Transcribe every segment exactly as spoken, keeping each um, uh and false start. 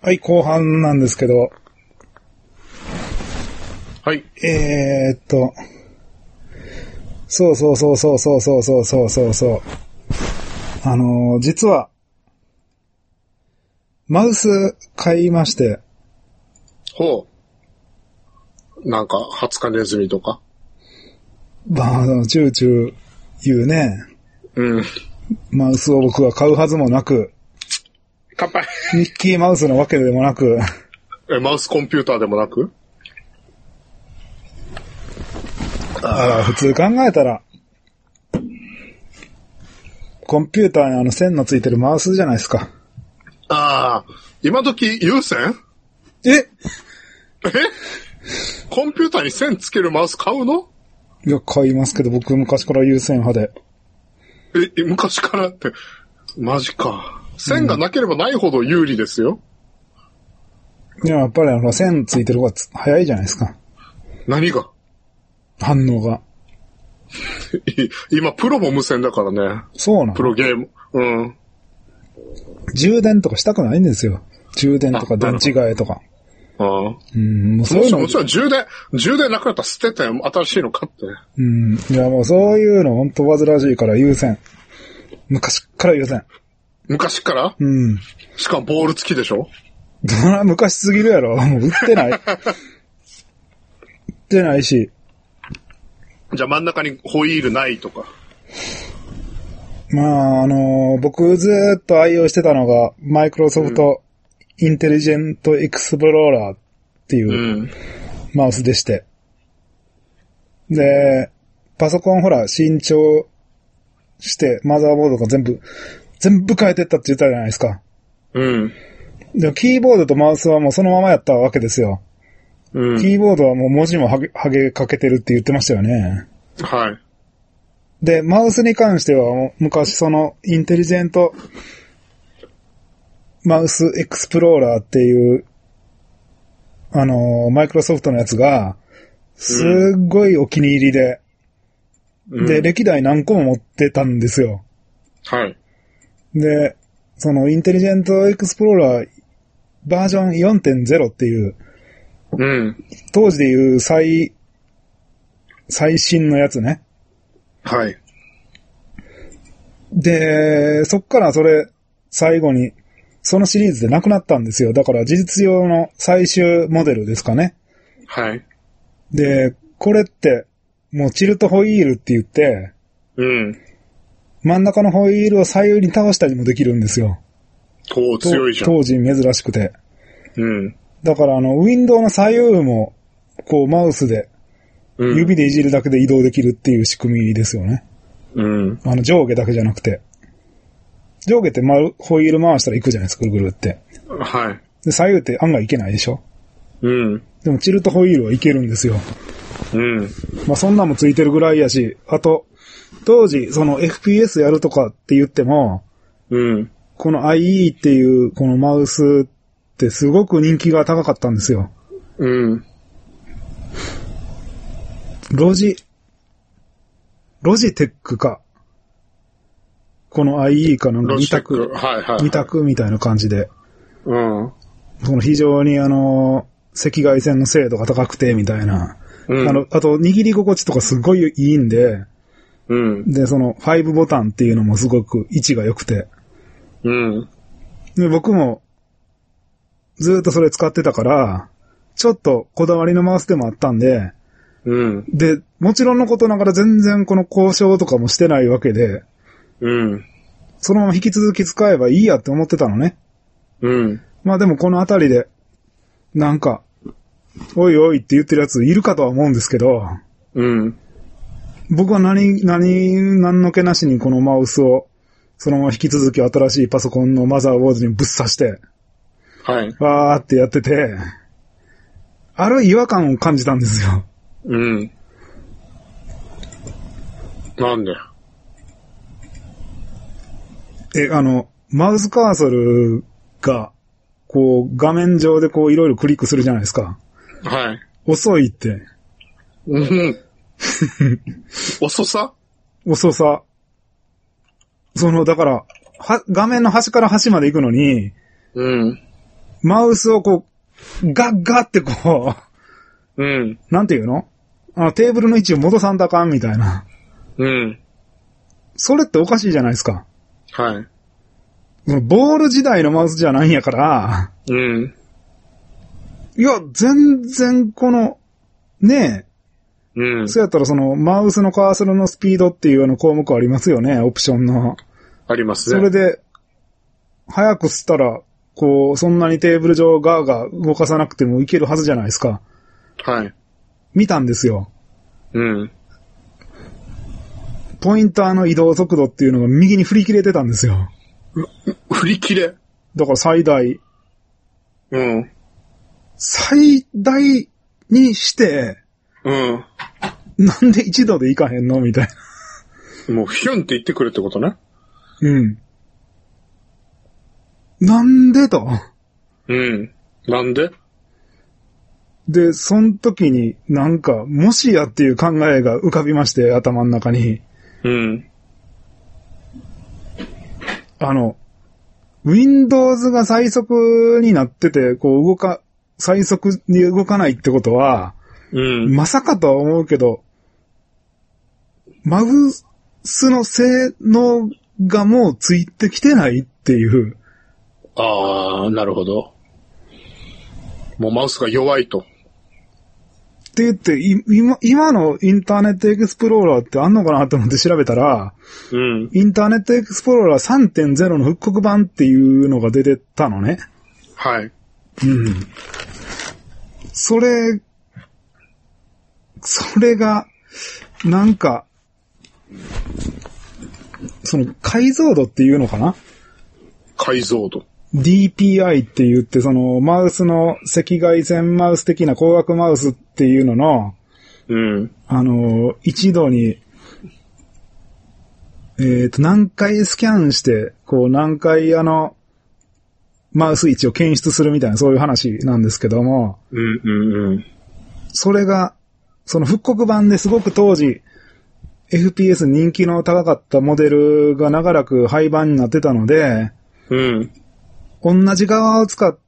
はい、後半なんですけど。 はい。 えーっと。そうそうそうそうそうそうそうそうそうそう。あのー、実は、マウス買いまして。 ほう。なんか、ハツカネズミとか。 まあ、チューチュー言うね。 うん。 マウスを僕は買うはずもなく。 乾杯。 ミッキーマウスのわけでもなく。 え、マウスコンピューターでもなく？ ああ、普通考えたら、コンピューターにあの線のついてるマウスじゃないですか。 ああ、今時有線？ ええコンピューターに線つけるマウス買うの？ いや、買いますけど、僕昔から有線派で。 え、昔からって、マジか。線がなければないほど有利ですよ。 うん、いや、やっぱりあの、線ついてる方が早いじゃないですか。 何が？ 反応が。 今、プロも無線だからね。 そうなの？ プロゲーム。うん。 充電とかしたくないんですよ。充電とか電池替えとか。 ああ。 うん、もうそういうの。 もちろん充電、充電なくなったら捨てて新しいの買って。 うん。いや、もうそういうの本当煩わしいから優先。昔から優先。 昔から？ うん。 しかもボール付きでしょ？ どな、昔すぎるやろ。もう売ってない。売ってないし。 じゃあ真ん中にホイールないとか。 まあ、あのー、僕ずーっと愛用してたのが、マイクロソフトインテリジェントエクスプローラーっていうマウスでして。で、パソコンほら、新調して、マザーボードが全部、全部変えてったって言ったじゃないですか。 うん。 でも、キーボードとマウスはもうそのままやったわけですよ。うん。キーボードはもう文字もはげ、はげかけてるって言ってましたよね。 はい。 で、マウスに関しては、昔その、インテリジェント、マウスエクスプローラーっていう、あの、マイクロソフトのやつが、すっごいお気に入りで、うん、で、歴代何個も持ってたんですよ。 はい。 で、その、インテリジェントエクスプローラー、バージョン よんてんゼロ っていう、 うん。 当時でいう最、最新のやつね。 はい。 で、そっからそれ、最後に、そのシリーズでなくなったんですよ。だから事実用の最終モデルですかね。 はい。 で、これって、もうチルトホイールって言って、 うん。 真ん中のホイールを左右に倒したりもできるんですよ。 おー、強いじゃん。 当時珍しくて。 うん。 だからあの、ウィンドウの左右も、こうマウスで、指でいじるだけで移動できるっていう仕組みですよね。 うん。 あの、上下だけじゃなくて。上下って丸、ホイール回したら行くじゃないですか、ぐるぐるって。 はい。 で、左右って案外行けないでしょ？ うん。 でもチルトホイールは行けるんですよ。 うん。 まあそんなんもついてるぐらいやし、あと、当時、その エフピーエス やるとかって言っても、 うん。 この アイイー っていうこのマウスってすごく人気が高かったんですよ。 うん。 ロジ、ロジテックか。この アイイー かの二択、 はいはい。 二択みたいな感じで。 うん。 その非常にあの、赤外線の精度が高くてみたいな。うん、あの、あと握り心地とかすごいいいんで、 うん。 で、そのごボタンっていうのもすごく位置が良くて。 うん。 で、僕もずーっとそれ使ってたから、ちょっとこだわりのマウスでもあったんで、 うん。 で、もちろんのことながら全然この交渉とかもしてないわけで、 うん。 そのまま引き続き使えばいいやって思ってたのね。 うん。 まあでもこのあたりで、なんか、おいおいって言ってるやついるかとは思うんですけど、 うん。 僕は何、何、何の気なしにこのマウスを、そのまま引き続き新しいパソコンのマザーボードにぶっ刺して、 はい。 わーってやってて、ある違和感を感じたんですよ。 うん。なんで？ え、あの、マウスカーソルが、こう、画面上でこう、いろいろクリックするじゃないですか。 はい。 遅いって。 うん。遅さ？ 遅さ。その、だから、は、画面の端から端まで行くのに、 うん。 マウスをこう、ガッガッってこう、うん。 なんていうのあの、テーブルの位置を戻さんとあかんみたいな。 うん。 それっておかしいじゃないですか。 はい。 ボール時代のマウスじゃないんやから、 うん。 いや、全然この、ねえ。うん。 そうやったらその、マウスのカーソルのスピードっていうような項目ありますよね、オプションの。 ありますね。 それで、早くしたら、こう、そんなにテーブル上ガーガー動かさなくてもいけるはずじゃないですか。 はい。 見たんですよ。 うん。 ポインターの移動速度っていうのが右に振り切れてたんですよ。 振り切れだから最大。 うん。 最大にして、 うん。 なんで一度でいかへんのみたいな。もうヒュンって言ってくれってことね。 うん。なんでと。 うん。なんでで、その時になんか、もしやっていう考えが浮かびまして、頭の中に。 うん。 あの、Windows が最速になってて、こう動か、最速に動かないってことは、 うん。 まさかとは思うけど、マウスの性能がもうついてきてないっていう。 ああ、なるほど。もうマウスが弱いと。 って言って、今、今のインターネットエクスプローラーってあんのかなと思って調べたら、 うん。 インターネットエクスプローラー さんてんゼロ の復刻版っていうのが出てたのね。 はい。 うん。それ、それが、なんか、その解像度っていうのかな？ 解像度。 ディーピーアイ って言って、そのマウスの赤外線マウス的な光学マウスっていうのの、 うん。 あの、一度に、えっと、何回スキャンして、こう何回あの、マウス位置を検出するみたいなそういう話なんですけども、 うんうんうん。 それが、その復刻版ですごく当時、エフピーエス 人気の高かったモデルが長らく廃盤になってたので、 うん。 同じ側を使って、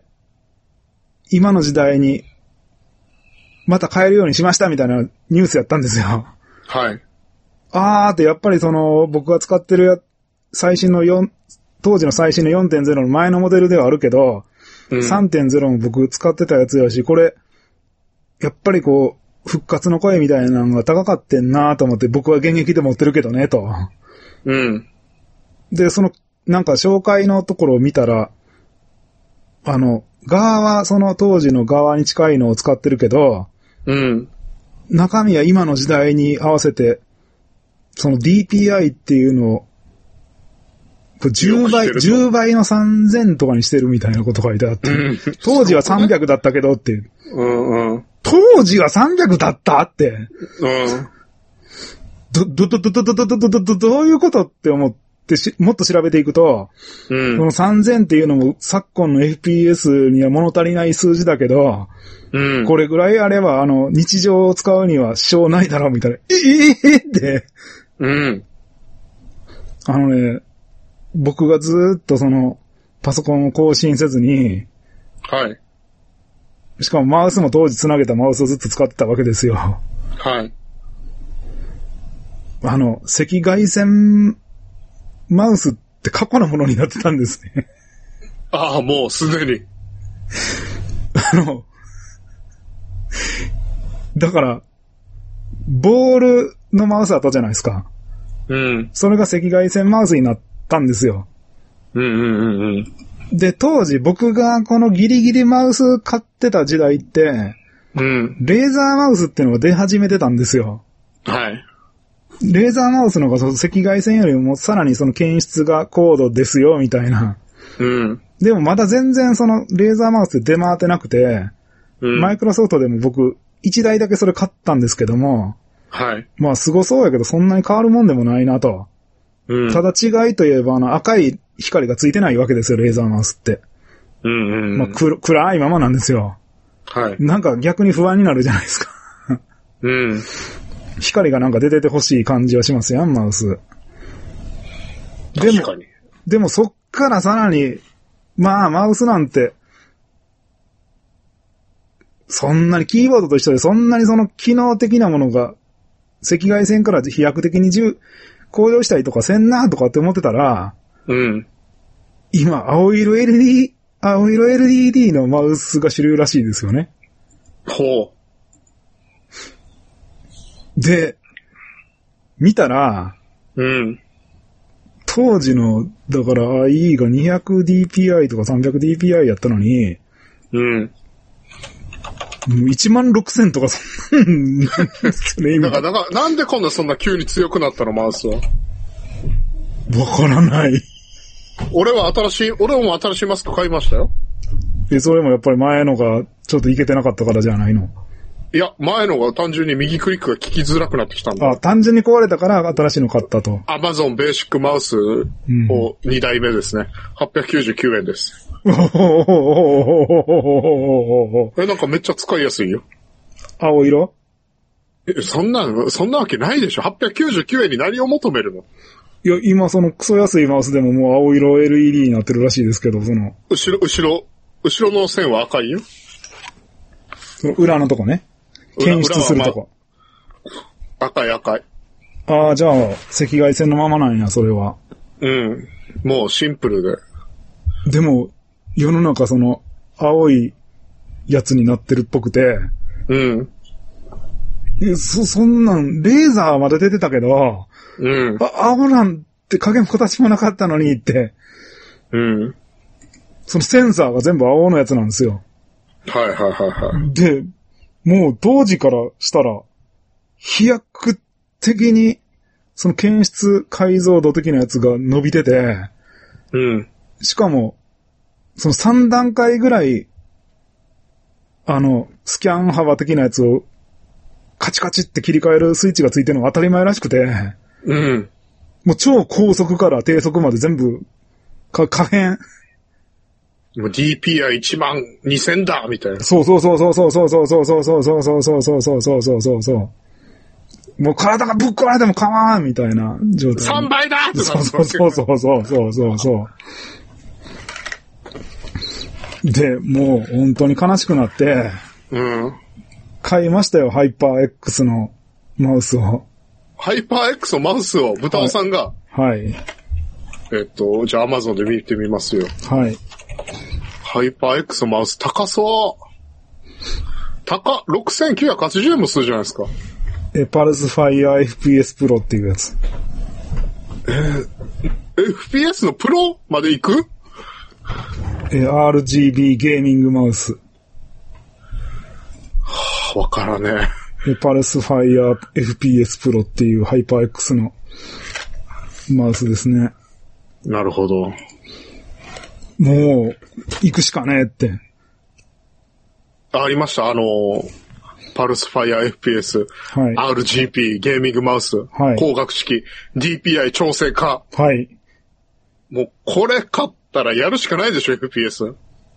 今の時代に、また変えるようにしましたみたいなニュースやったんですよ。 はい。 あーってやっぱりその、僕が使ってるや最新のよん、当時の最新の よんてんゼロ の前のモデルではあるけど、うん、さんてんゼロ も僕使ってたやつやし、これ、やっぱりこう、復活の声みたいなのが高かってんなと思って僕は現役で持ってるけどね、と。 うん。 で、その、なんか紹介のところを見たら、あの、側はその当時の側に近いのを使ってるけど、 うん。 中身は今の時代に合わせて、その ディーピーアイ っていうのを、じゅうばい、じゅうばいのさんぜんとかにしてるみたいなこと書いてあって、うん、当時はさんびゃくだったけどって、 うんうん、 当時はさんびゃくだったって、うん、ど、ど、ど、ど、ど、ど、ど、ど、ど、ど、どういうことって思ってし、もっと調べていくと、うん、このさんぜんっていうのも昨今の エフピーエス には物足りない数字だけど、うん、これぐらいあれば、あの、日常を使うには支障ないだろうみたいな、ええー、って、 うん、 あのね、僕がずーっとその、パソコンを更新せずに、 はい。 しかもマウスも当時繋げたマウスをずっと使ってたわけですよ。 はい。 あの、赤外線マウスって過去のものになってたんですね。 ああ、もうすでに。 あの、だから、ボールのマウスあったじゃないですか。 うん。 それが赤外線マウスになったんですよ。 うんうんうんうん。 で、当時僕がこのギリギリマウス買ってた時代って、 うん。 レーザーマウスっていうのが出始めてたんですよ。 はい。 レーザーマウスの方が赤外線よりもさらにその検出が高度ですよ、みたいな。 うん。 でもまだ全然そのレーザーマウスって出回ってなくて、うん、マイクロソフトでも僕いちだいだけそれ買ったんですけども、 はい。 まあ凄そうやけどそんなに変わるもんでもないなと。うん、ただ違いといえばあの赤い光がついてないわけですよ、レーザーマウスって。 うんうんうん。 まあ暗、暗いままなんですよ。 はい。 なんか逆に不安になるじゃないですか。 うん。 光がなんか出ててほしい感じはしますやん、マウス。 確かに。 でも、でもそっからさらに、まあマウスなんてそんなにキーボードと一緒で、そんなにその機能的なものが、赤外線から飛躍的に向上したりとかせんなとかって思ってたら、 うん。 今、青色 エルイーディー、青色 エルイーディー のマウスが主流らしいですよね。 ほう。で、見たら、 うん。 当時の、だから アイイー が にひゃくディーピーアイ とか さんびゃくディーピーアイ やったのに、 うん。 いちまんろくせんとかそんなんですよね、今。 だから、だからなんでこんなそんな急に強くなったの、マウスは。わからない。 俺は新しい、俺も新しいマスク買いましたよ。 え、それもやっぱり前のがちょっといけてなかったからじゃないの？ いや、前のが単純に右クリックが効きづらくなってきたんだ。 あ、単純に壊れたから新しいの買ったと。 アマゾンベーシックマウスをにだいめですね。はっぴゃくきゅうじゅうきゅうえんです。え、なんかめっちゃ使いやすいよ。 青色？ え、そんな、そんなわけないでしょ。はっぴゃくきゅうじゅうきゅうえんに何を求めるの？ いや、今そのクソ安いマウスでももう青色 エルイーディー になってるらしいですけど、その。 後ろ、後ろ、後ろの線は赤いよ。 その裏のとこね。検出するとこ。 まあ、赤い赤い。 ああ、じゃあ、赤外線のままなんや、それは。 うん。もうシンプルで。 でも、世の中その、青いやつになってるっぽくて。 うん。 え、そ、そんなん、レーザーまで出てたけど、 うん。 あ、青なんて影も形もなかったのにって。 うん。 そのセンサーが全部青のやつなんですよ。 はいはいはいはい。 で、もう当時からしたら、飛躍的に、その検出解像度的なやつが伸びてて、 うん。 しかも、そのさん段階ぐらい、あの、スキャン幅的なやつを、カチカチって切り替えるスイッチがついてるのが当たり前らしくて、 うん。 もう超高速から低速まで全部、か、可変。 もう ディーピーアイいちまんにせんだみたいな。 そうそうそうそうそうそうそうそうそうそうそうそうそうそうそうそうそうそうそう。もう体がぶっ壊れても構わんみたいな状態。 さんばいだってなそうそうそうそうそうそうそう。で、もう本当に悲しくなって、 うん。 買いましたよ、ハイパー X のマウスを。 ハイパー X のマウスを豚尾さんが、 はい。 えっと、じゃあ Amazon で見てみますよ。 はい。 ハイパー X のマウス高そう。高、ろくせんきゅうひゃくはちじゅうえんもするじゃないですか。 え、パルスファイヤー エフピーエス プロっていうやつ。 えー、エフピーエス のプロまで行く？ え、アールジービー ゲーミングマウス。 はぁ、わからねえ、パルスファイヤー エフピーエス プロっていうハイパー X のマウスですね。 なるほど。 もう、行くしかねえって。 ありました。あのー、パルスファイヤー エフピーエス、はい、アールジーピー ゲーミングマウス、はい、光学式、ディーピーアイ 調整化。 はい。 もう、これ買ったらやるしかないでしょ、エフピーエス。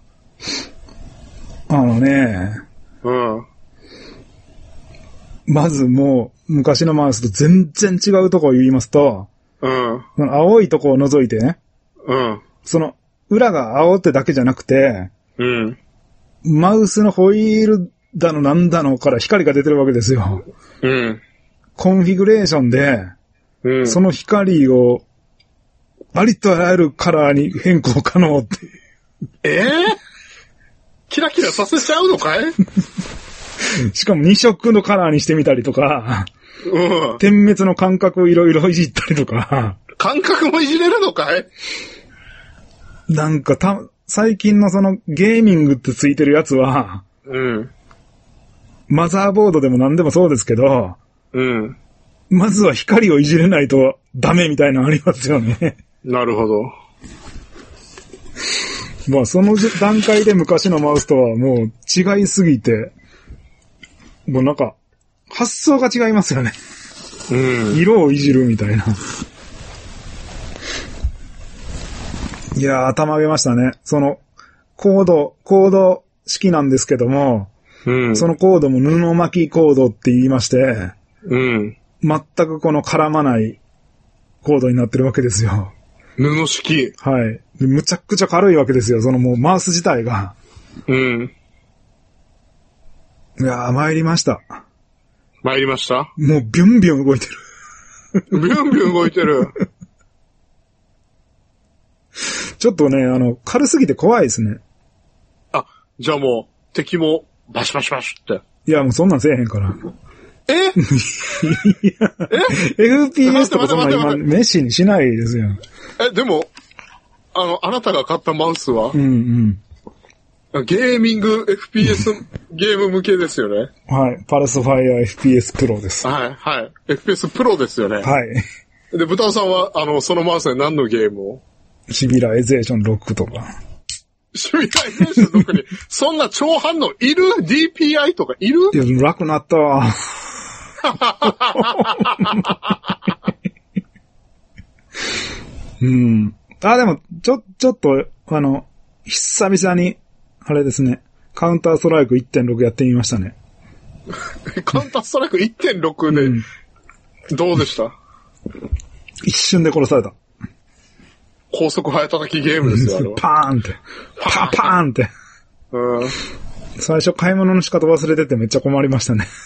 あのね。 うん。 まずもう、昔のマウスと全然違うところを言いますと、 うん。 青いとこを除いてね。 うん。 その、裏が青ってだけじゃなくて、 うん。 マウスのホイールだのなんだのから光が出てるわけですよ。 うん。 コンフィグレーションで、うん、その光を、ありとあらゆるカラーに変更可能って。 えぇ、ー、キラキラさせちゃうのかいしかもに色のカラーにしてみたりとか、 うん、 点滅の間隔をいろいろいじったりとか。 間隔もいじれるのかい？ なんかた、最近のそのゲーミングってついてるやつは、 うん。 マザーボードでも何でもそうですけど、 うん。 まずは光をいじれないとダメみたいなのありますよね。 なるほど。 まあその段階で昔のマウスとはもう違いすぎて、もうなんか発想が違いますよね。 うん。 色をいじるみたいな。いやー、頭上げましたね。その、コード、コード式なんですけども、 うん、 そのコードも布巻きコードって言いまして、 うん、 全くこの絡まないコードになってるわけですよ。 布式。 はい。でむちゃくちゃ軽いわけですよ。そのもうマウス自体が。 うん。 いやー、参りました。 参りました？ もうビュンビュン動いてる。 ビュンビュン動いてる。 ちょっとね、あの、軽すぎて怖いですね。 あ、じゃあもう、敵もバシバシバシって。 いや、もうそんなんせえへんから。 ええエフピーエス とかそんな今、熱心にしないですよ。 え、でも、あの、あなたが買ったマウスはうんうん。ゲーミング エフピーエス ゲーム向けですよね。 はい。パルスファイア エフピーエス プロです。 はい、はい。エフピーエス プロですよね。 はい。 で、豚尾さんは、あの、そのマウスで何のゲームを？ シビライゼーションろくとか。 シビライゼーションろくに、そんな超反応いる？ ディーピーアイ とかいる？ いや、楽なったわ。うん。あ、でも、ちょ、ちょっと、あの、久々に、あれですね、カウンターストライク いってんろく やってみましたね。 カウンターストライク いってんろく で、うん、どうでした？ 一瞬で殺された。 高速早叩きゲームですよ、あれは。 パーンって。パーパーンって。 うん。 最初買い物の仕方忘れててめっちゃ困りましたね。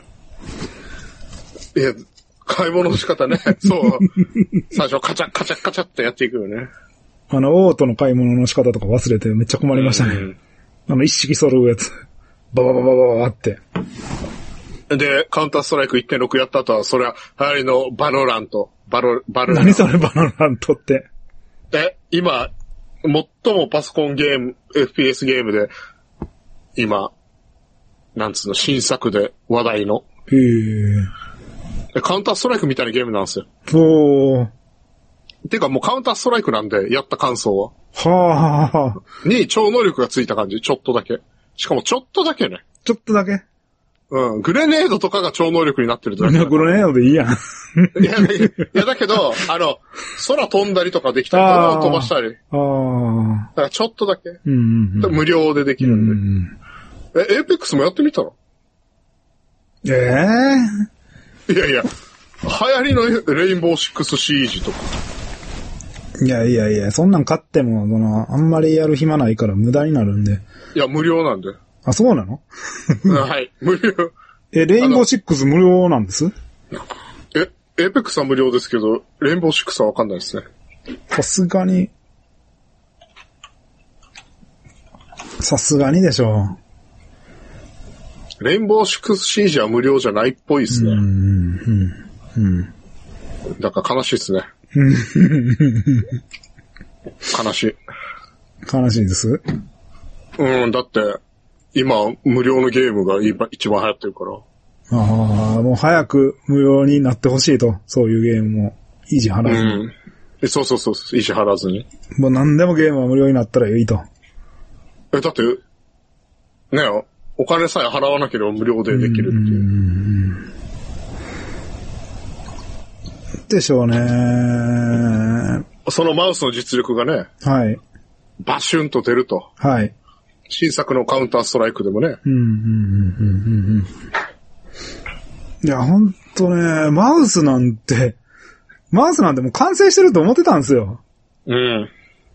いや、買い物の仕方ね。そう。最初カチャカチャカチャってやっていくよね。 あの、オートの買い物の仕方とか忘れてめっちゃ困りましたね。うん、あの、一式揃うやつ。ババババババって。 で、カウンターストライク いってんろく やった後は、それは、流行りのバロラント。バロ、バロラント。 何それバロラントって。 え、今、最もパソコンゲーム、エフピーエス ゲームで、今、なんつうの、新作で話題の。 へー。 カウンターストライクみたいなゲームなんですよ。 おー。 てかもうカウンターストライクなんで、やった感想は。 はぁはぁ。に超能力がついた感じ、ちょっとだけ。しかもちょっとだけね。 ちょっとだけうん。グレネードとかが超能力になってるだけ。 いや、グレネードでいいやん。 いや、いやだけど、あの、空飛んだりとかできたり、空を飛ばしたり。 ああ。 だからちょっとだけ。 うんうんうん、 無料でできるんで。うんうん、え、エーペックスもやってみたの？ ええー、 いやいや、流行りのレインボーシックスシージとか。 いやいやいや、そんなん買っても、その、あんまりやる暇ないから無駄になるんで。 いや、無料なんで。 あ、そうなの？ はい、無料。 え、レインボーシックス無料なんです？ え、エーペックスは無料ですけど、レインボーシックスはわかんないですね。 さすがに、さすがにでしょう。レインボーシックスシージは無料じゃないっぽいですね。うん、うん、うん。だから悲しいですね。悲しい。 悲しいです。 うん、だって、今、無料のゲームが一番流行ってるから。 ああ、もう早く無料になってほしいと。そういうゲームも維持払わずに。うん。 そうそうそう、維持払わずに。 もう何でもゲームは無料になったらいいと。 え、だって、ねえ、お金さえ払わなければ無料でできるっていう。うんうんでしょうね。 そのマウスの実力がね。 はい。 バシュンと出ると。 はい。 新作のカウンターストライクでもね。 うん、うん、うん、うん、うん。いや、ほんとね、マウスなんて、マウスなんてもう完成してると思ってたんですよ。 うん。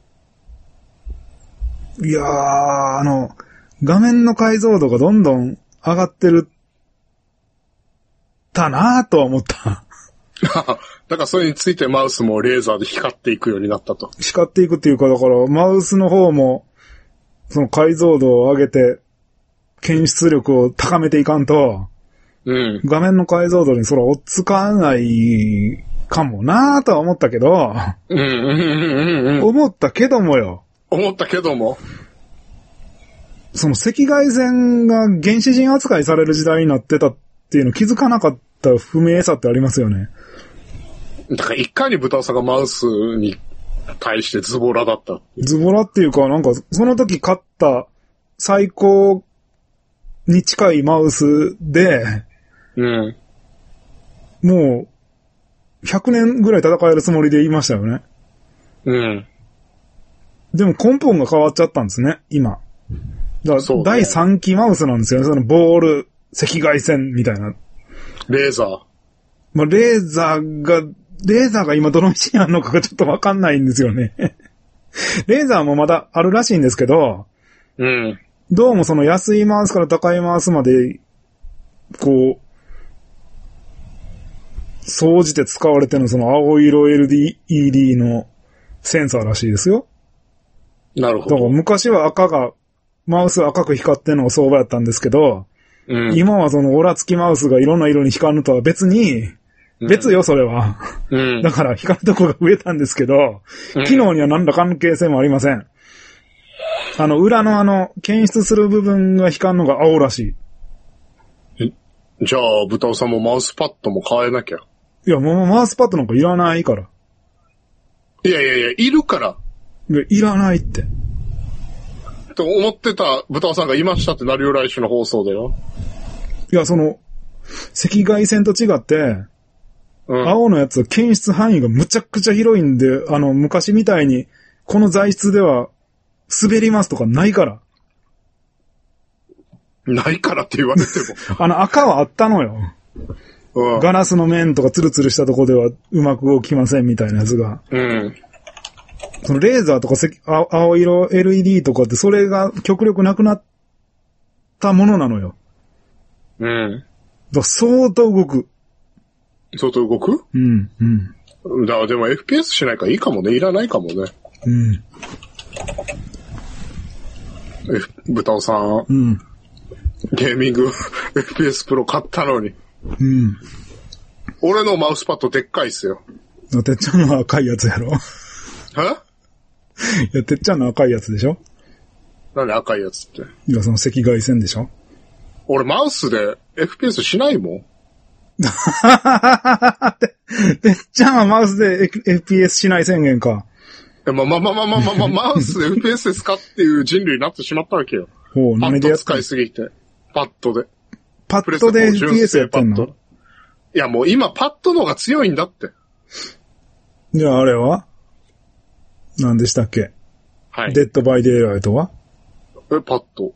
いやー、あの、画面の解像度がどんどん上がってる、たなぁとは思った。 だからそれについてマウスもレーザーで光っていくようになったと。 光っていくっていうか、だからマウスの方も、その解像度を上げて、検出力を高めていかんと、 うん、 画面の解像度にそれは追っつかないかもなぁとは思ったけど、 うんうんうんうん、 思ったけどもよ。 思ったけども。 その赤外線が原始人扱いされる時代になってたっていうの気づかなかった不明さってありますよね。 だからいかに豚さんがマウスに対してズボラだった。 ズボラっていうか、なんかその時買った最高に近いマウスで、 うん、 もうひゃくねんぐらい戦えるつもりで言いましたよね。 うん。 でも根本が変わっちゃったんですね、今。だからだいさんきマウスなんですよね、そのボール、赤外線みたいな。 レーザー。 まあ、レーザーが、レーザーが今どの位置にあるのかがちょっとわかんないんですよね。レーザーもまだあるらしいんですけど、 うん。 どうもその安いマウスから高いマウスまでこう、総じて使われてるのその青色 エルイーディー のセンサーらしいですよ。 なるほど。 だから昔は赤が、マウス赤く光ってるのが相場やったんですけど、うん、今はそのオラ付きマウスがいろんな色に光るのとは別に、別よ、それは。うん、だから光るとこが増えたんですけど、うん、機能には何ら関係性もありません。あの、裏のあの、検出する部分が光るのが青らしい。え、じゃあ、豚尾さんもマウスパッドも変えなきゃ。 いや、もうマウスパッドなんかいらないから。 いやいやいや、いるから。 いや、いらないって。 と思ってた豚尾さんがいましたってなるよ、来週の放送でよ。 いや、その、赤外線と違って、うん、青のやつは検出範囲がむちゃくちゃ広いんで、あの、昔みたいに、この材質では滑りますとかないから。 ないからって言われても。 あの、赤はあったのよ。うん、ガラスの面とかツルツルしたとこではうまく動きませんみたいなやつが。うん。そのレーザーとか青色 エルイーディー とかってそれが極力なくなったものなのよ。うん。だ相当動く。 相当動く？ うん、 うん。だからでも エフピーエス しないからいいかもね。いらないかもね。うん。え、豚尾さん。うん。ゲーミング エフピーエス プロ買ったのに。うん。俺のマウスパッドでっかいっすよ。 てっちゃんの赤いやつやろ。 え？ いや、てっちゃんの赤いやつでしょ？ なんで赤いやつって。 いや、その赤外線でしょ？ 俺マウスで エフピーエス しないもん。 て, てっちゃんはマウスで エフピーエス しない宣言か。 え、ま、ま、ま、ま、ま、ま、ま、マウスで エフピーエス ですかっていう人類になってしまったわけよ。 ほう、何でやったパッド使いすぎて。パッドで。 パッドで エフピーエス やってんの？ いや、もう今パッドの方が強いんだって。 じゃああれは何でしたっけ？はい。デッドバイデイライトは？ え、パッド。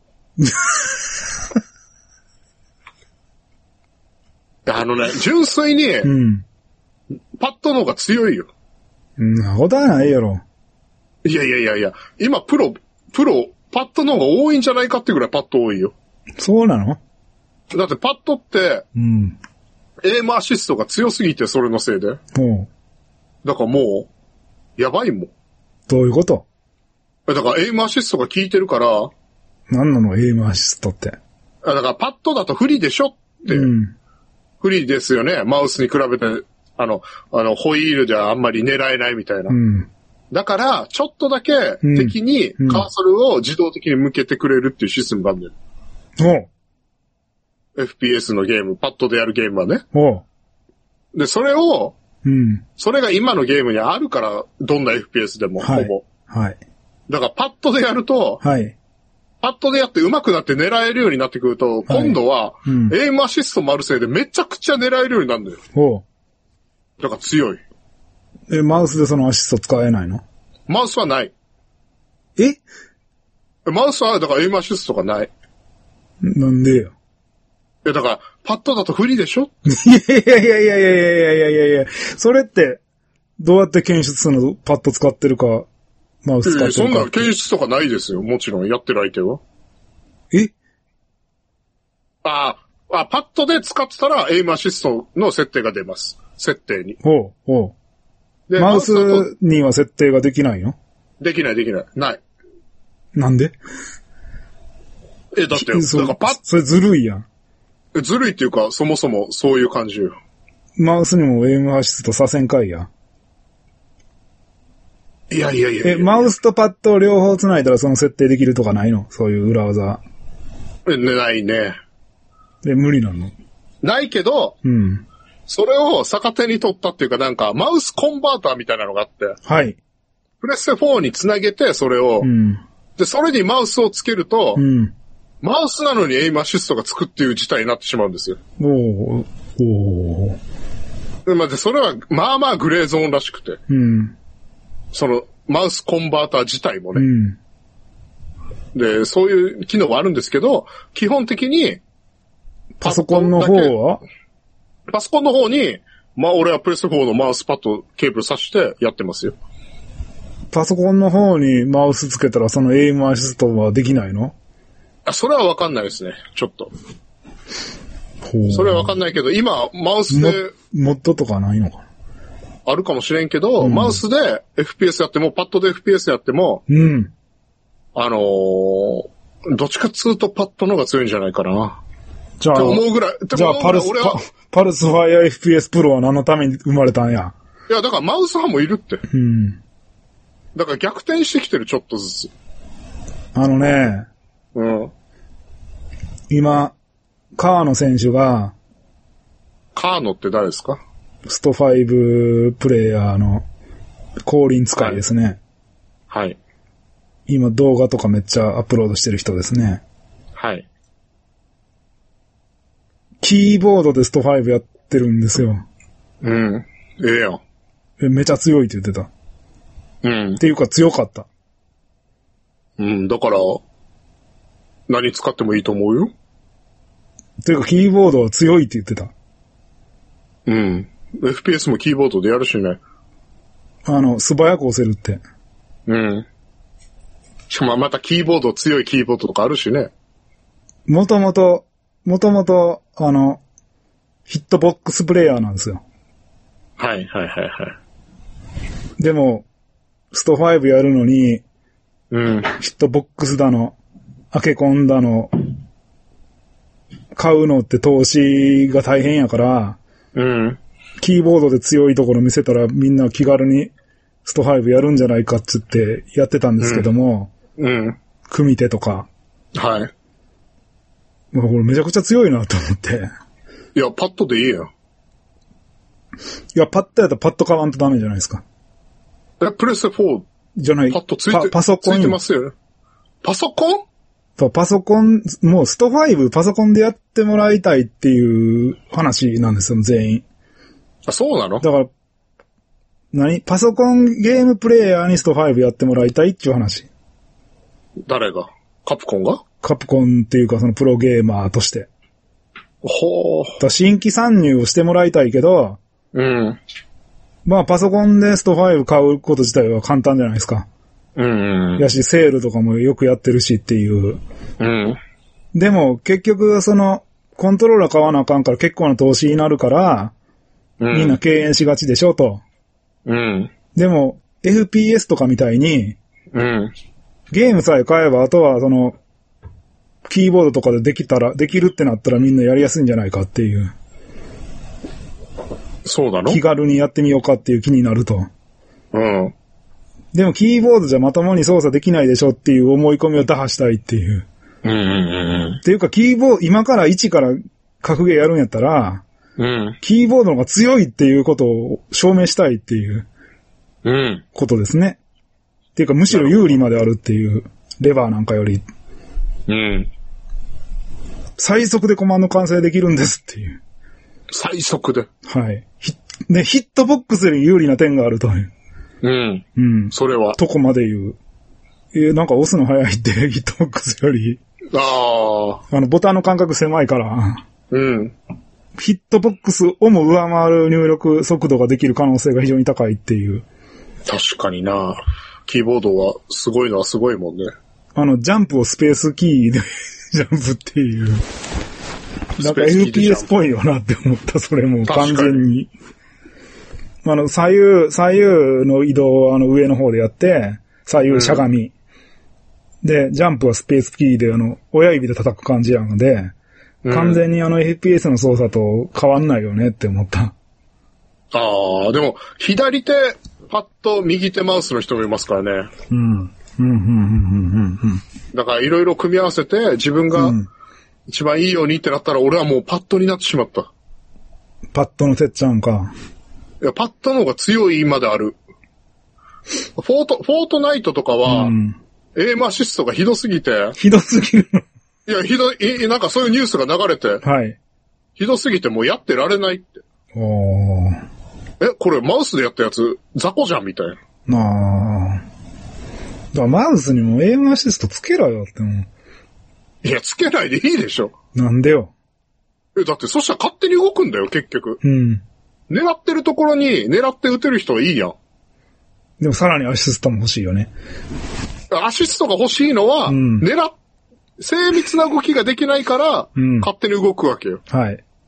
あのね、純粋に、うん、パッドの方が強いよ。 んなことはないやろ。 いやいやいやいや、今プロ、プロ、パッドの方が多いんじゃないかってぐらいパッド多いよ。 そうなの？ だってパッドって、うん、エイムアシストが強すぎてそれのせいで。ほう。だからもう、やばいもん。 どういうこと？ だからエイムアシストが効いてるから。 何なのエイムアシストって。 だからパッドだと不利でしょって。うん、不利ですよね。マウスに比べて、あの、あの、ホイールじゃあんまり狙えないみたいな。うん、だから、ちょっとだけ敵にカーソルを自動的に向けてくれるっていうシステムがあるんだよ。ほう。エフピーエス のゲーム、パッドでやるゲームはね。ほう。で、それを、うん。それが今のゲームにあるから、どんな エフピーエス でも、はい、ほぼ。はい。だからパッドでやると、はい。パッドでやって上手くなって狙えるようになってくると、はい、今度は、うん、エイムアシストもあるせいでめちゃくちゃ狙えるようになるんだよ。ほう。だから強い。 え、マウスでそのアシスト使えないの？ マウスはない。 え？ マウスは、だからエイムアシストがない。 なんでよ。 いや、だから、パッドだと不利でしょ？ いやいやいやいやいやいやいやいやいやそれって、どうやって検出するの？パッド使ってるか、マウス使ってるか。 そんな検出とかないですよ。もちろん、やってる相手は。 え？ ああ、パッドで使ってたら、エイムアシストの設定が出ます。設定に。 ほう、ほう。で、マウスには設定ができないの？ できない、できない。ない。 なんで？ え、だって、だからパッ、 それずるいやん。 ずるいっていうか、そもそもそういう感じよ。 マウスにもエイムアシストさせんかいや。 いやいやいやいや。 え、マウスとパッドを両方繋いだらその設定できるとかないの？そういう裏技。 え、ないね。 で、無理なの？ ないけど、うん。それを逆手に取ったっていうかなんか、マウスコンバーターみたいなのがあって。はい。プレステフォーにつなげて、それを。うん。で、それにマウスをつけると、うん。マウスなのにエイムアシストがつくっていう事態になってしまうんですよ。おー。おー。で、まあ、で、それは、まあまあグレーゾーンらしくて。うん。その、マウスコンバーター自体もね。うん。で、そういう機能はあるんですけど、基本的に、 パソコンの方は？ パソコンの方に、まあ俺はプレステフォーのマウスパッドケーブル挿してやってますよ。 パソコンの方にマウスつけたらそのエイムアシストはできないの？ あ、それはわかんないですね。ちょっと。 それはわかんないけど、今、マウスで。 モッドとかないのかなあるかもしれんけど、うん、マウスで エフピーエス やっても、パッドで エフピーエス やっても、 うん。 あのー、どっちかっつうとパッドの方が強いんじゃないかな。 じゃあ、 って思うぐらい。 じゃあ、パルス、パ、パルスファイア エフピーエス プロは何のために生まれたんや。 いや、だからマウス派もいるって。 うん。 だから逆転してきてる、ちょっとずつ。 あのね、 うん。 今、川野選手が、 川野って誰ですか？ ストファイブプレイヤーの降臨使いですね。 はい。はい、 今動画とかめっちゃアップロードしてる人ですね。 はい。 キーボードでストファイブやってるんですよ。 うん。ええやん。 え、めちゃ強いって言ってた。 うん。 っていうか強かった。 うん、だから、何使ってもいいと思うよ。 っていうかキーボードは強いって言ってた。 うん。エフピーエス もキーボードでやるしね。 あの、素早く押せるって。 うん。しかもまたキーボード、強いキーボードとかあるしね。 もともと、もともと、あの、ヒットボックスプレイヤーなんですよ。 はいはいはいはい。 でも、ストファイブやるのに、 うん。 ヒットボックスだの、開け込んだの、買うのって投資が大変やから、 うん。 キーボードで強いところ見せたらみんな気軽にストファイブやるんじゃないかっつってやってたんですけども、 うん。うん、 組手とか。 はい。 もうこれめちゃくちゃ強いなと思って。 いや、パッドでいいやん。 いや、パッドやったらパッド買わんとダメじゃないですか。 え、プレステフォーじゃない。 パッドついて、 パ、パソコン。 ついてますよね。パソコン？ パソコン、もうストファイブパソコンでやってもらいたいっていう話なんですよ、全員。 あ、そうなの？ だから、何パソコンゲームプレイヤーにストファイブやってもらいたいっていう話。 誰が？カプコンが？ カプコンっていうかそのプロゲーマーとして。 ほー。 だ新規参入をしてもらいたいけど、 うん。 まあパソコンでストファイブ買うこと自体は簡単じゃないですか。 うん。 やし、セールとかもよくやってるしっていう。 うん。 でも結局そのコントローラー買わなあかんから結構な投資になるから、うん、みんな敬遠しがちでしょと。 うん。 でも エフピーエス とかみたいに、 うん。 ゲームさえ買えばあとはそのキーボードとかでできたら、できるってなったらみんなやりやすいんじゃないかっていう。 そうなの？ 気軽にやってみようかっていう気になると。 うん。 でもキーボードじゃまともに操作できないでしょっていう思い込みを打破したいっていう。 うんうんうん。 っていうかキーボード、今からいちから格ゲーやるんやったら、 うん。 キーボードの方が強いっていうことを証明したいっていう。 うん。 ことですね。っていうかむしろ有利まであるっていう。レバーなんかより。 うん。 最速でコマンド完成できるんですっていう。 最速で。 はい。ヒね、ヒットボックスより有利な点があるという。 うん。 うん。 それは。 とこまで言う。えー、なんか押すの早いってヒットボックスより。 ああ。 あの、ボタンの間隔狭いから。 うん。 ヒットボックスをも上回る入力速度ができる可能性が非常に高いっていう。 確かにな。キーボードはすごいのはすごいもんね。 あの、ジャンプをスペースキーでジャンプっていう。なんか エフピーエス っぽいよなって思った、それも完全に。あの、左右、左右の移動をあの上の方でやって、左右しゃがみ。うん、で、ジャンプはスペースキーであの、親指で叩く感じなので、うん、完全にあの エフピーエス の操作と変わんないよねって思った。 ああ、でも、左手、パッと右手マウスの人もいますからね。 うん。うん、うん、うん、うん、うん。 だからいろいろ組み合わせて自分が一番いいようにってなったら俺はもうパッドになってしまった。 パッドのてっちゃんか。 いや、パッドの方が強いまである。フォート、フォートナイトとかは、うん、エイムアシストがひどすぎて。 ひどすぎるの？ いや、ひどい、なんかそういうニュースが流れて。 はい。 ひどすぎてもうやってられないって。 おー。 え、これマウスでやったやつ、雑魚じゃんみたいな。 ああ。だからマウスにもエイムアシストつけろよっても。 いや、つけないでいいでしょ。 なんでよ。 え、だってそしたら勝手に動くんだよ、結局。 うん。 狙ってるところに狙って撃てる人はいいやん。 でもさらにアシストも欲しいよね。 アシストが欲しいのは、うん、狙っ、精密な動きができないから、うん、勝手に動くわけよ。 はい。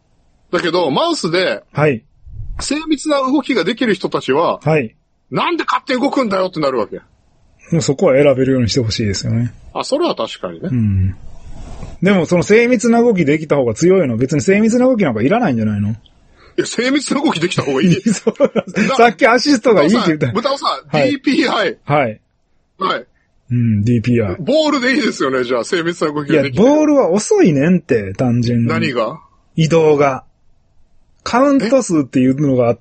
だけど、マウスで、 はい。 精密な動きができる人たちは、 はい。 なんで勝手に動くんだよってなるわけ。 もうそこは選べるようにしてほしいですよね。 あ、それは確かにね。 うん。でもその精密な動きできた方が強いの、別に精密な動きなんかいらないんじゃないの？ いや、精密な動きできた方がいい。 そうさっきアシストがいいって言った。 豚尾さん、はい、ディーピーアイ。 はい。 はい。 うん、ディーピーアイ。 ボールでいいですよね、じゃあ、精密な動きができる。 いや、ボールは遅いねんって、単純に。 何が？ 移動が。カウント数っていうのがあって、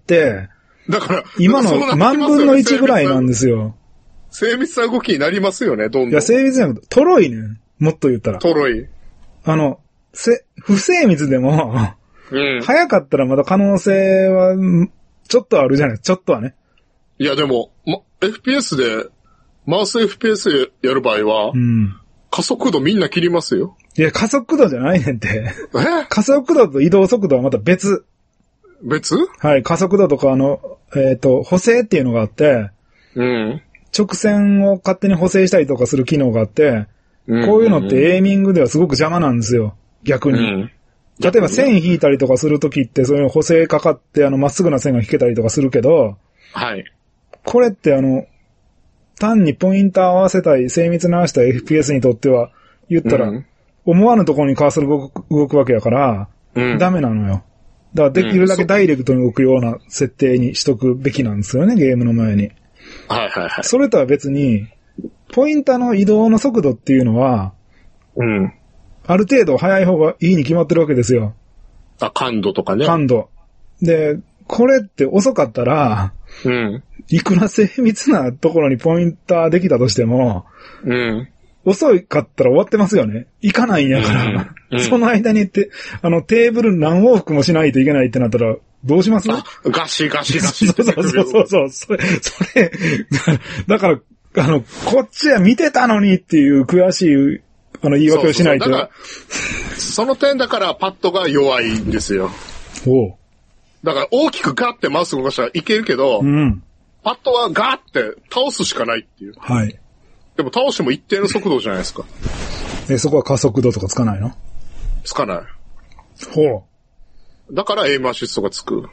だから、 今の万分の一ぐらいなんですよ。 精密な動きになりますよね、どんどん。 いや、精密な動き、トロいねん。もっと言ったら。 トロい。 あの、せ、不精密でも、うん、早かったらまだ可能性は、ちょっとあるじゃない、ちょっとはね。 いや、でも、ま、エフピーエス で、マウス エフピーエス やる場合は、うん、加速度みんな切りますよ。 いや、加速度じゃないねんって。 え加速度と移動速度はまた別。 別？ はい、加速度とかあの、えっと、補正っていうのがあって、 うん。 直線を勝手に補正したりとかする機能があって、うん、こういうのってエイミングではすごく邪魔なんですよ。逆に。うん、例えば線引いたりとかするときってそういう補正かかってあのまっすぐな線が引けたりとかするけど、 はい。 これってあの、単にポインターを合わせたい精密な合わせた エフピーエス にとっては言ったら、うん、思わぬところにカーソル動く、動くわけやから、うん、ダメなのよ。だからできるだけダイレクトに動くような設定にしとくべきなんですよね、ゲームの前に。 はいはいはい。 それとは別に、ポインターの移動の速度っていうのは、 うん。 ある程度速い方がいいに決まってるわけですよ。 あ、感度とかね。 感度。で、これって遅かったら、 うん。 いくら精密なところにポインターできたとしても、 うん。 遅かったら終わってますよね。行かないんやから。うんうん、その間にって、あの、テーブル何往復もしないといけないってなったら、どうします？ ガシガシガシ。 そうそうそうそう。それ、それ、だから、あの、こっちは見てたのにっていう悔しい、あの、言い訳をしないと。 そうそうそうだからその点だからパッドが弱いんですよ。 おう。 だから大きくガッてマウス動かしたらいけるけど、うん、パッドはガッて倒すしかないっていう。 はい。 でも倒しても一定の速度じゃないですか。 え、そこは加速度とかつかないの？ つかない。 ほう。 だからエイムアシストがつく。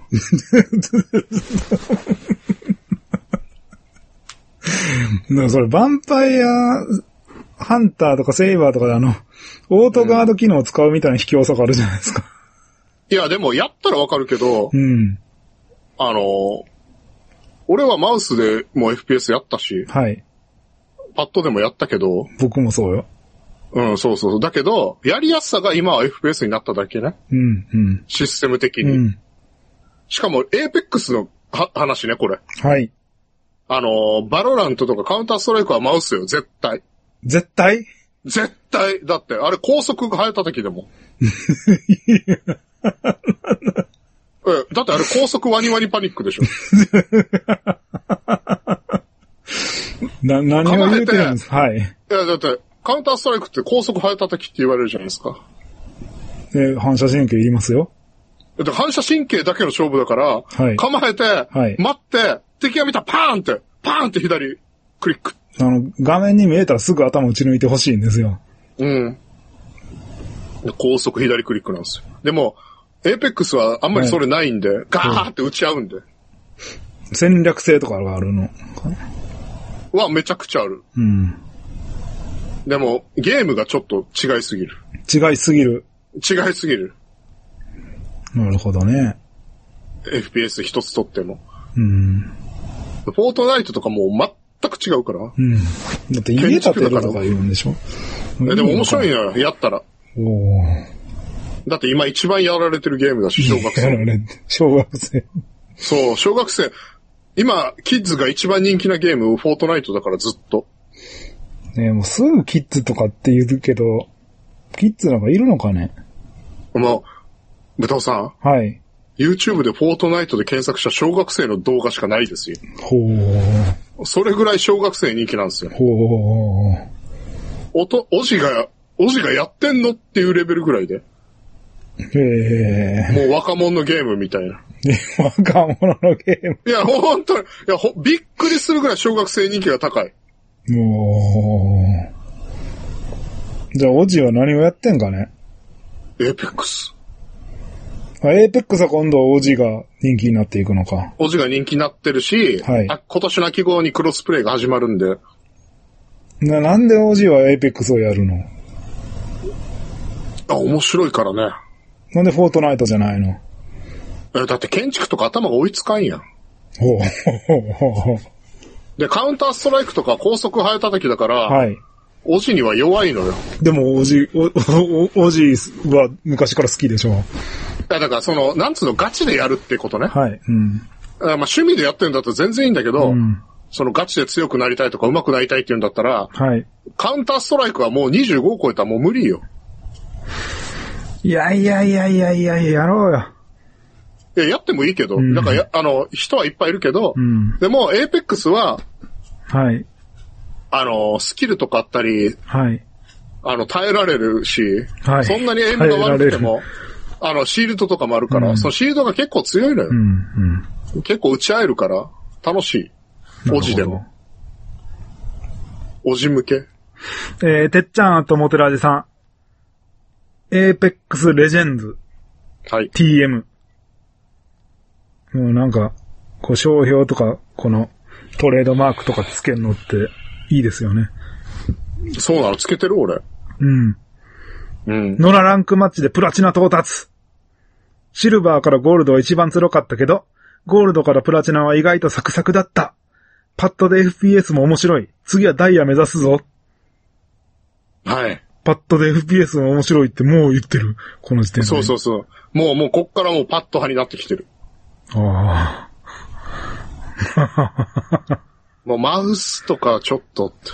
でもそれ、ヴァンパイアハンターとかセイバーとかであの、オートガード機能を使うみたいな引き遅があるじゃないですか。 いや、でもやったらわかるけど、 うん。 あの、俺はマウスでもう エフピーエス やったし、 はい。 パッドでもやったけど、 僕もそうよ。 うん、そうそう。だけど、やりやすさが今は エフピーエス になっただけね。 うん、うん。 システム的に。うん、しかも、エーペックス のは話ね、これ。 はい。 あの、バロラントとかカウンターストライクはマウスよ、絶対。 絶対？ 絶対。だって、あれ高速が速い叩きでも。え、だってあれ高速ワニワニパニックでしょ。 な、何を言うてるんですか？はい。いや、だって、カウンターストライクって高速早叩きって言われるじゃないですか。 え、反射神経いりますよ。 だって反射神経だけの勝負だから、はい、構えて、はい、待って、敵が見たらパーンって、パーンって左クリック。 あの、画面に見えたらすぐ頭打ち抜いてほしいんですよ。 うん。高速左クリックなんですよ。でも、エーペックス はあんまりそれないんで、はい、ガーって打ち合うんで。 戦略性とかがあるのはめちゃくちゃある。 うん。 でも、ゲームがちょっと違いすぎる。 違いすぎる。 違いすぎる。 なるほどね。 エフピーエス 一つとっても。 うん。 フォートナイトとかもう全く違うから。 うん。だって家建てるとか言うんでしょ？ え、でも面白いのよ、やったら。 おだって今一番やられてるゲームだし、小学生。 やられて、小学生。 そう、小学生。今、キッズが一番人気なゲーム、フォートナイトだからずっと。 ねえ、もうすぐキッズとかって言うけど、キッズなんかいるのかね？ まあ、豚尾さん。 はい。 YouTube でフォートナイトで検索した小学生の動画しかないですよ。 ほう。それぐらい小学生人気なんですよ。 ほう。 おと、おじが、おじがやってんのっていうレベルぐらいで。 へえ。 もう若者のゲームみたいな。 若者のゲーム。 いや、ほんとに、いや、ほ、びっくりするぐらい小学生人気が高い。 もう。じゃあ、おじは何をやってんかね？ エーペックス。 エーペックスは今度 オージー が人気になっていくのか。 オージー が人気になってるし、はい、あ今年の秋号にクロスプレイが始まるんで。 な、なんで オージー は エーペックス をやるの？ あ、面白いからね。 なんでフォートナイトじゃないの？ え、だって建築とか頭が追いつかんやん。 ほうほうほうほう。 で、カウンターストライクとか高速早叩きだから、はい。オージー には弱いのよ。 でも オージー、オージー は昔から好きでしょ。いや、だからその、なんつうの、ガチでやるってことね。 はい。うん。 まあ趣味でやってるんだったら全然いいんだけど、うん、そのガチで強くなりたいとか上手くなりたいっていうんだったら、はい。カウンターストライクはもうにじゅうごを超えたらもう無理よ。 いやいやいやいやいや、やろうよ。 いや、やってもいいけど、うん、なんかや、あの、人はいっぱいいるけど、うん、でも、エーペックスは、はい。あの、スキルとかあったり、はい。あの、耐えられるし、はい。そんなにエイムが悪くても、あの、シールドとかもあるから、うん、そのシールドが結構強いのよ。うんうん、結構打ち合えるから、楽しい。オジでも。オジ向け。 えー、てっちゃんとモテラジさん。エーペックスレジェンズ。はい。ティーエム。もうなんか、こう商標とか、このトレードマークとかつけるのっていいですよね。 そうなの、つけてる俺。 うん。うん。ノラランクマッチでプラチナ到達。シルバーからゴールドは一番強かったけど、ゴールドからプラチナは意外とサクサクだった。パッドで エフピーエス も面白い。次はダイヤ目指すぞ。 はい。 パッドで エフピーエス も面白いってもう言ってる。この時点で。 そうそうそう。もうもうこっからもうパッド派になってきてる。ああ。もうマウスとかちょっとって。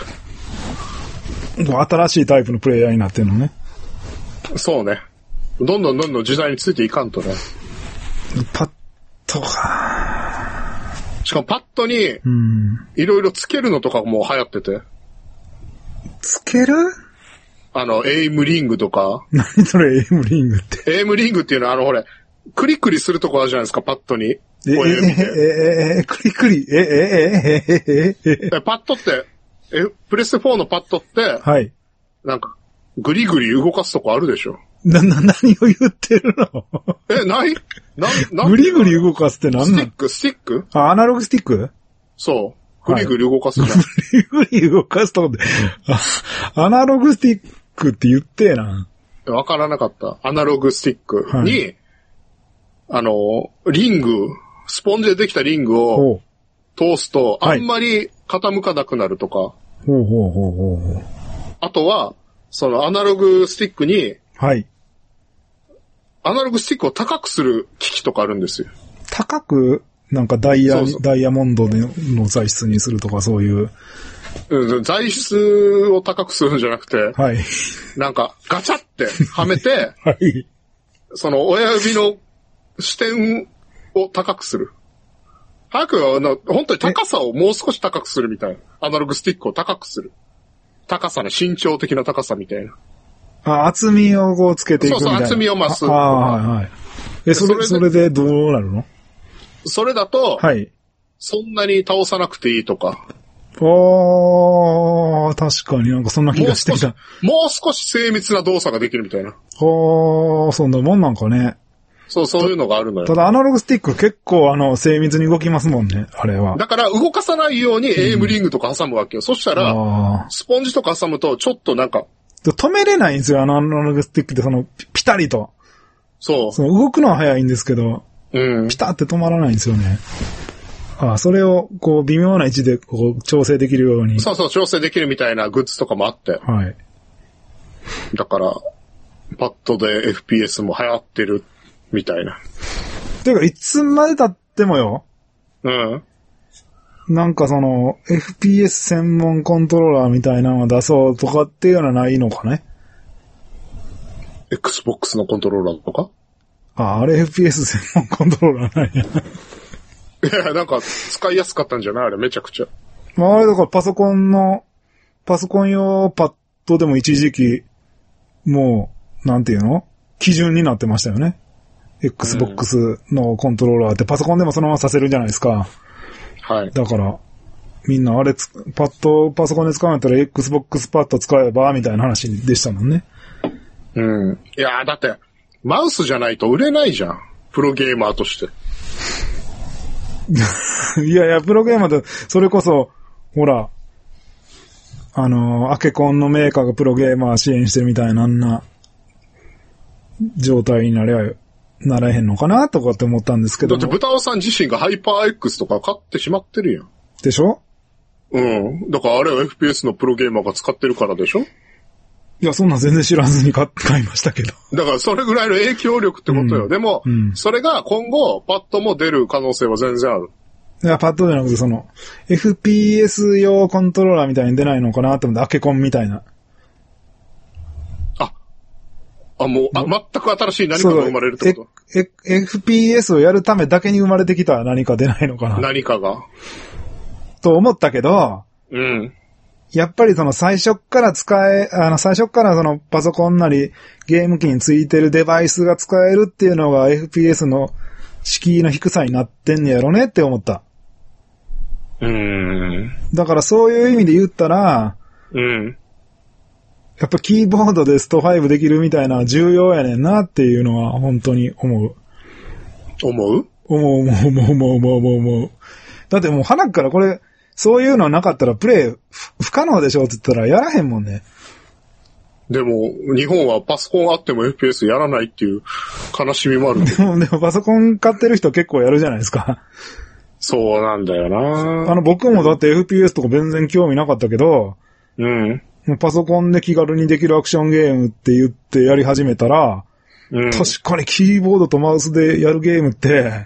新しいタイプのプレイヤーになってるのね。 そうね。どんどんどんどん時代についていかんとね。 パッドか。 しかもパッドに、いろいろつけるのとかも流行ってて。 つける？ あの、エイムリングとか。 何それエイムリングって。 エイムリングっていうのはあの、ほれ、クリクリするとこあるじゃないですか、パッドに。ええええクリクリ、ええええええパッドって、え、プレステフォーのパッドって、はい。なんか、グリグリ動かすとこあるでしょ。 な、な、何を言ってるの？ え、ないな、な、 グリグリ動かすって何なの？ スティック、スティック？ あ、アナログスティック？ そう。グリグリ動かすじゃん。 グリグリ動かすとこで、アナログスティックって言ってえな。 わからなかった。アナログスティックに、はい、あの、リング、スポンジでできたリングを通すと、あんまり傾かなくなるとか。ほうほうほうほう。あとは、そのアナログスティックに、はい。アナログスティックを高くする機器とかあるんですよ。 高くなんかダイヤ、そうそうダイヤモンドの材質にするとかそういう。 うん、材質を高くするんじゃなくて、はい。なんかガチャってはめて、はい。その親指の視点を高くする。早くあの、本当に高さをもう少し高くするみたいな。アナログスティックを高くする。高さね、身長的な高さみたいな。 あ、厚みをこうつけていくみたいな。 そうそう、厚みを増す。 ああ、はいはい。え、それ、それで、それでどうなるの？ それだと、はい。そんなに倒さなくていいとか。 ああ、確かになんかそんな気がしてきた。 もう少し精密な動作ができるみたいな。 ああ、そんなもんなんかね。 そう、そういうのがあるのよ。 ただアナログスティック結構あの、精密に動きますもんね、あれは。 だから動かさないようにエイムリングとか挟むわけよ。うん、そしたら、スポンジとか挟むとちょっとなんか。 止めれないんですよ、あのアナログスティックってその、ピタリと。 そう。 その動くのは早いんですけど、うん。ピタって止まらないんですよね。ああ、それを、こう、微妙な位置で、こう、調整できるように。 そうそう、調整できるみたいなグッズとかもあって。はい。だから、パッドで エフピーエス も流行ってる、みたいな。 てか、いつまで経ってもよ。うん。なんかその、エフピーエス 専門コントローラーみたいなのを出そうとかっていうのはないのかね？ Xbox のコントローラーとか？ ああ、あれ エフピーエス 専門コントローラーなんや。 いや、なんか、使いやすかったんじゃないあれ、めちゃくちゃ。 まあ、あれだからパソコンの、パソコン用パッドでも一時期、もう、なんていうの？基準になってましたよね。Xbox のコントローラーってパソコンでもそのままさせるじゃないですか。はい。だから、みんなあれつ、パッド、パソコンで使うんやったら Xbox パッド使えば、みたいな話でしたもんね。 うん。いやー、だって、マウスじゃないと売れないじゃん。 プロゲーマーとして。 いやいや、プロゲーマーと、それこそ、ほら、あの、アケコンのメーカーがプロゲーマー支援してるみたいな、あんな、状態になれば、ならへんのかなとかって思ったんですけど。 だって豚尾さん自身がハイパー X とか買ってしまってるやん。 でしょ？ うん。だからあれは エフピーエス のプロゲーマーが使ってるからでしょ？ いや、そんなん全然知らずに買いましたけど。 だからそれぐらいの影響力ってことよ。うん、でも、うん、それが今後、パッドも出る可能性は全然ある。 いや、パッドじゃなくて、その、エフピーエス 用コントローラーみたいに出ないのかなと思って、アケコンみたいな。 あ、あ、もう、あ、全く新しい何かが生まれるってこと？ え、エフピーエス をやるためだけに生まれてきた何か出ないのかな？ 何かが。 と思ったけど、 うん。 やっぱりその最初から使え、あの最初からそのパソコンなりゲーム機についてるデバイスが使えるっていうのが エフピーエス の敷居の低さになってんねやろねって思った。 うーん。 だからそういう意味で言ったら、 うん。 やっぱキーボードでストファイブできるみたいな重要やねんなっていうのは本当に思う。 思う？ 思う思う思う思う思う思う。だってもう鼻からこれ、そういうのなかったらプレイ不可能でしょって言ったらやらへんもんね。 でも、日本はパソコンあっても エフピーエス やらないっていう悲しみもある。 でも、でもパソコン買ってる人結構やるじゃないですか。 そうなんだよな。 あの、僕もだって エフピーエス とか全然興味なかったけど、 うん。 パソコンで気軽にできるアクションゲームって言ってやり始めたら、うん、確かにキーボードとマウスでやるゲームって、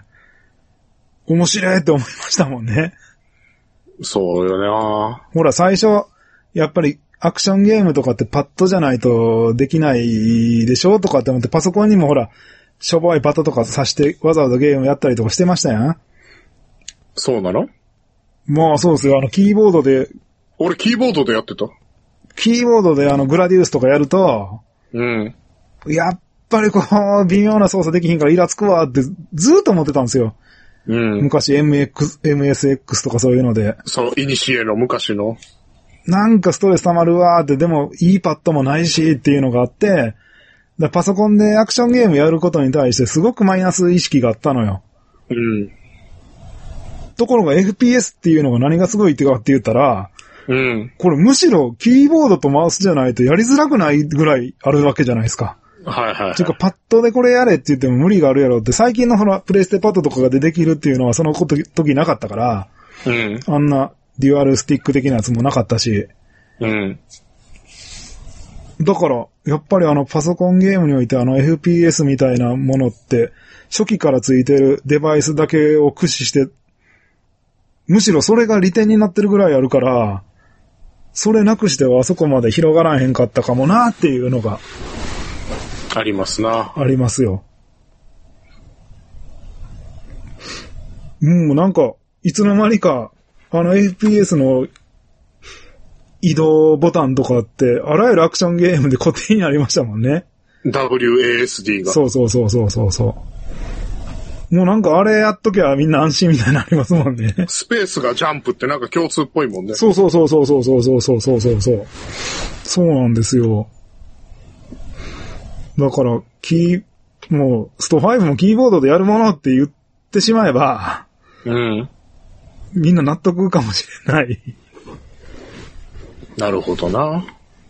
面白いって思いましたもんね。 そうよな。 ほら、最初、やっぱりアクションゲームとかってパッドじゃないとできないでしょとかって思って、パソコンにもほら、しょぼいパッドとか挿してわざわざゲームやったりとかしてましたやん。 そうなの？ まあそうですよ。あの、キーボードで。 俺キーボードでやってた。 キーボードであの、グラディウスとかやると、 うん。 やっぱりこう、微妙な操作できひんからイラつくわってずーっと思ってたんですよ。 うん。 昔 エムエックス、エムエスエックス とかそういうので。 そう、イニシエの昔の。 なんかストレス溜まるわーって、でもいいパッドもないしっていうのがあって、だパソコンでアクションゲームやることに対してすごくマイナス意識があったのよ。 うん。 ところが エフピーエス っていうのが何がすごいってかって言ったら、 うん。 これむしろキーボードとマウスじゃないとやりづらくないぐらいあるわけじゃないですか。 はいはい、はい。 ていうかパッドでこれやれって言っても無理があるやろって、最近のほらプレイステパッドとかがでできるっていうのはその時なかったから、 うん。 あんなデュアルスティック的なやつもなかったし。 うん。 だから、やっぱりあのパソコンゲームにおいてあの エフピーエス みたいなものって、初期からついてるデバイスだけを駆使して、むしろそれが利点になってるぐらいあるから、それなくしてはあそこまで広がらへんかったかもなっていうのが。 ありますな。 ありますよ。もうなんか、いつの間にか、あの エフピーエス の移動ボタンとかって、あらゆるアクションゲームで固定になりましたもんね。 ダブリューエーエスディー が。 そうそうそうそうそうそう。もうなんかあれやっときゃみんな安心みたいになりますもんね。 スペースがジャンプってなんか共通っぽいもんね。 そうそうそうそうそうそうそうそうそうそうそう。そうなんですよ。だから、キー、もう、ストファイブもキーボードでやるものって言ってしまえば、 うん。 みんな納得かもしれない。 なるほどな。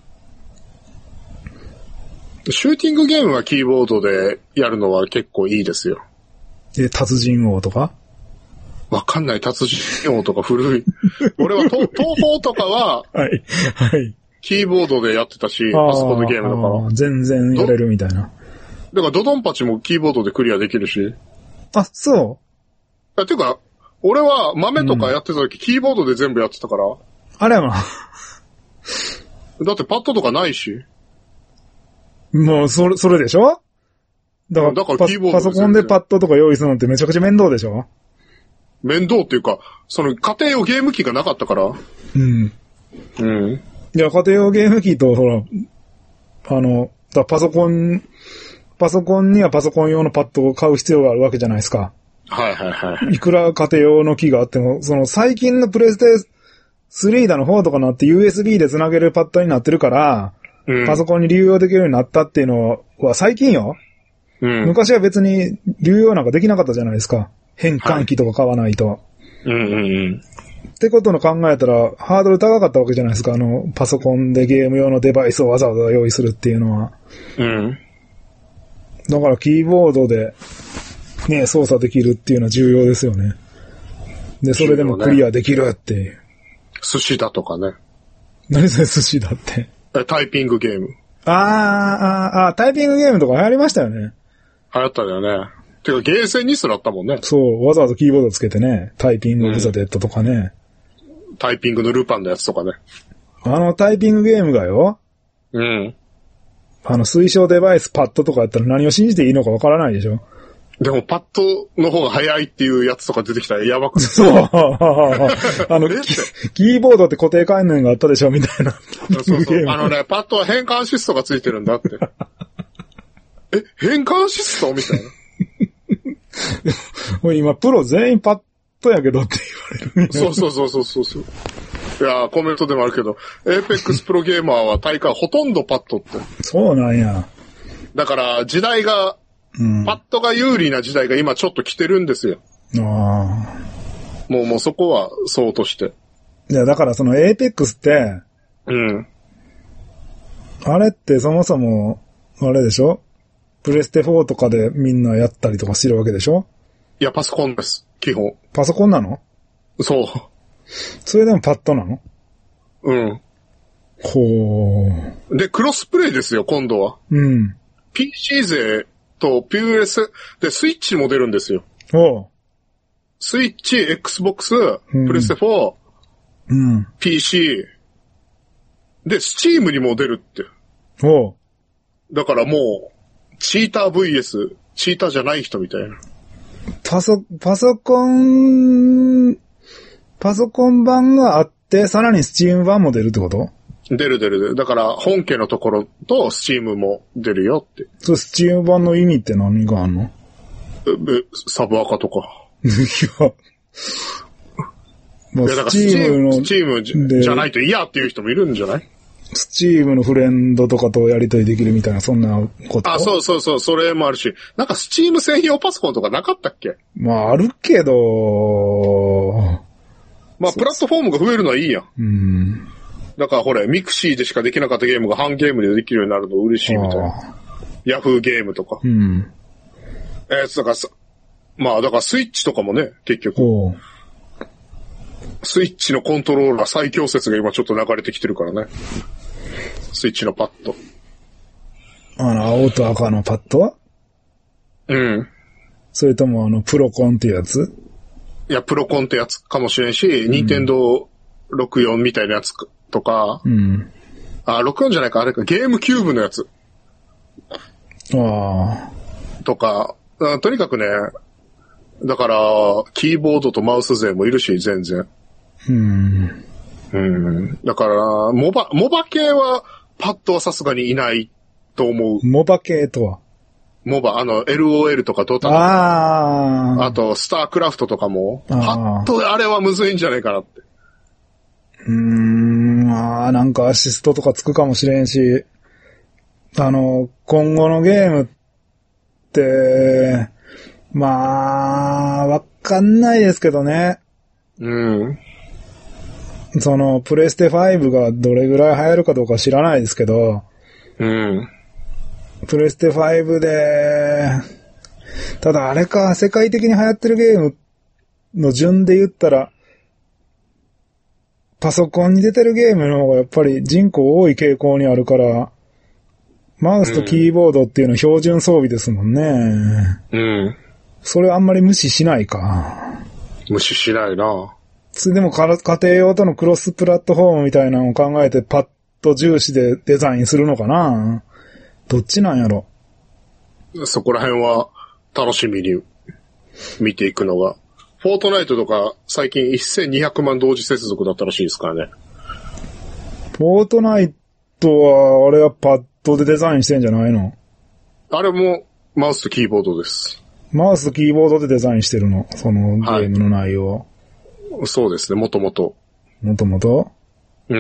シューティングゲームはキーボードでやるのは結構いいですよ。 え、達人王とか？ わかんない、達人王とか古い。俺は東宝とかは、 はい、はい。 キーボードでやってたし、パソコンのゲームだから。 全然やれるみたいな。 だからドドンパチもキーボードでクリアできるし。 あ、そう？ あていうか、俺は豆とかやってた時、うん、キーボードで全部やってたから。 あれやな。 だってパッドとかないし。 もう、それ、それでしょ？だから、だからキーボードパソコンでパッドとか用意するのってめちゃくちゃ面倒でしょ？ 面倒っていうか、その家庭用ゲーム機がなかったから。 うん。 うん。 いや、家庭用ゲーム機と、ほら、あの、だパソコン、パソコンにはパソコン用のパッドを買う必要があるわけじゃないですか。 はいはいはい。 いくら家庭用の機があっても、その最近のプレステスリーだのフォーとかなって ユーエスビー で繋げるパッドになってるから、うん、パソコンに流用できるようになったっていうのは最近よ。 うん、 昔は別に流用なんかできなかったじゃないですか。変換器とか買わないと。はい、 うんうんうん。 ってことの考えたら、ハードル高かったわけじゃないですか。あの、パソコンでゲーム用のデバイスをわざわざ用意するっていうのは。 うん。 だからキーボードで、ね、操作できるっていうのは重要ですよね。で、それでもクリアできるっていう。 寿司だとかね。 何それ寿司だって。 タイピングゲーム。 あー、あー、あー、タイピングゲームとか流行りましたよね。 流行ったよね。てか、ゲーセンにすらあったもんね。 そう、わざわざキーボードつけてね、タイピングオブザデッドとかね、 うん。タイピングのルパンのやつとかね。 あのタイピングゲームがよ。 うん。 あの推奨デバイスパッドとかやったら何を信じていいのかわからないでしょ。 でもパッドの方が早いっていうやつとか出てきたらやばくて。 そう。あのキ、キーボードって固定概念があったでしょみたいな。 そうそう。あのね、パッドは変換シストがついてるんだって。え、変換シストみたいな。 今プロ全員パッドやけどって言われる。 そうそうそうそうそう。いやコメントでもあるけど、エーペックスプロゲーマーは大会ほとんどパッドって。 そうなんや。 だから時代が、うん、パッドが有利な時代が今ちょっと来てるんですよ。 ああ。 もうもうそこはそうとして。 いやだからそのエーペックスって、 うん。 あれってそもそも、あれでしょ？プレステフォーとかでみんなやったりとかしてるわけでしょ？ いや、パソコンです。基本。 パソコンなの？そう。それでもパッドなの？ うん。 ほう。で、クロスプレイですよ、今度は。 うん。 ピーシー 勢と ピーエス でスイッチも出るんですよ。 おう。 スイッチ、Xbox、プレステフォー、 うん。 ピーシー、で、スチームにも出るって。 おう。 だからもう、チーター ブイエス、チーターじゃない人みたいな。 パソ、パソコン、パソコン版があって、さらにスチーム版も出るってこと？ 出る出る出る。だから、本家のところとスチームも出るよって。 そう、スチーム版の意味って何があんの？ え、サブアカとか。 いや、 まあ、いやだからスチームの、スチームじゃないと嫌っていう人もいるんじゃない？ スチームのフレンドとかとやり取りできるみたいな、そんなこと？ あ、そうそうそう、それもあるし。なんかスチーム専用パソコンとかなかったっけ？ まあ、あるけど、 まあ、プラットフォームが増えるのはいいやん。 うん。 だからほれ、ミクシーでしかできなかったゲームが半ゲームでできるようになるの嬉しいみたいな。ヤフーゲームとか。 うん。 えー、だからさ、まあ、だからスイッチとかもね、結局。スイッチのコントローラー最強説が今ちょっと流れてきてるからね。スイッチのパッド。 あの、青と赤のパッドは？ うん。 それともあの、プロコンってやつ？ いや、プロコンってやつかもしれんし、ニンテンドーろくじゅうよんみたいなやつとか、 うん。 あ、ろくじゅうよんじゃないか、あれか、ゲームキューブのやつ。 ああ。とか、とにかくね、だから、キーボードとマウス勢もいるし、全然。 うん。 うん。だから、モバ、モバ系は、パッドはさすがにいないと思う。 モバ系とは？ モバ、あの、エルオーエル とかドタとか。ああ。 あと、スタークラフトとかも、パッドであれはむずいんじゃないかなって。 うーん、まあ、なんかアシストとかつくかもしれんし、あの、今後のゲームって、まあ、わかんないですけどね。 うん。 その、プレステファイブがどれぐらい流行るかどうか知らないですけど、 うん。 プレステファイブで、ただあれか、世界的に流行ってるゲームの順で言ったら、パソコンに出てるゲームの方がやっぱり人口多い傾向にあるから、マウスとキーボードっていうのは標準装備ですもんね。 うん。 それあんまり無視しないか。 無視しないな。 それでも家庭用とのクロスプラットフォームみたいなのを考えてパッと重視でデザインするのかな。どっちなんやろ。 そこら辺は楽しみに見ていくのが。フォートナイトとか最近せんにひゃくまん同時接続だったらしいですからね。 フォートナイトはあれはパッドでデザインしてんじゃないの？あれもマウスとキーボードです。 マウスとキーボードでデザインしてるの？そのゲームの内容。 はい、そうですね、もともと。 もともと？ うん。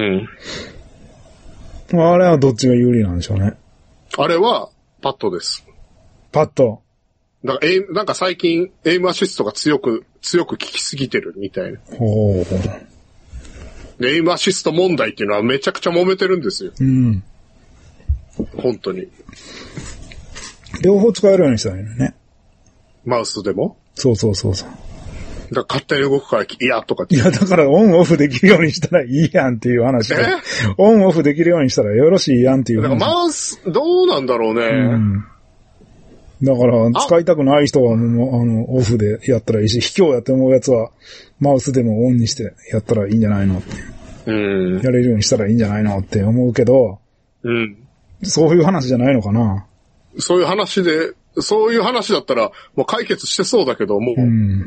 あれはどっちが有利なんでしょうね。 あれはパッドです。 パッド。 だからエイム、なんか最近、エイムアシストが強く、強く効きすぎてるみたいな。ほう。で、エイムアシスト問題っていうのはめちゃくちゃ揉めてるんですよ。うん。本当に。 両方使えるようにしたらいいのね。 マウスでも？ そうそうそうそう。 だから勝手に動くから嫌とかって。 いや、だからオンオフできるようにしたらいいやんっていう話で。オンオフできるようにしたらよろしいやんっていう話。 だからマウス、どうなんだろうね。うん。 だから、使いたくない人はもう、あの、オフでやったらいいし、卑怯やって思うやつは、マウスでもオンにしてやったらいいんじゃないのって。うん。やれるようにしたらいいんじゃないのって思うけど、うん。そういう話じゃないのかな。 そういう話で、そういう話だったら、もう解決してそうだけど、もう、うん、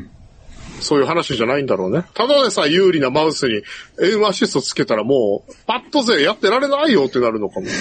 そういう話じゃないんだろうね。ただでさ、有利なマウスにエイムアシストつけたらもう、パッと勢やってられないよってなるのかも。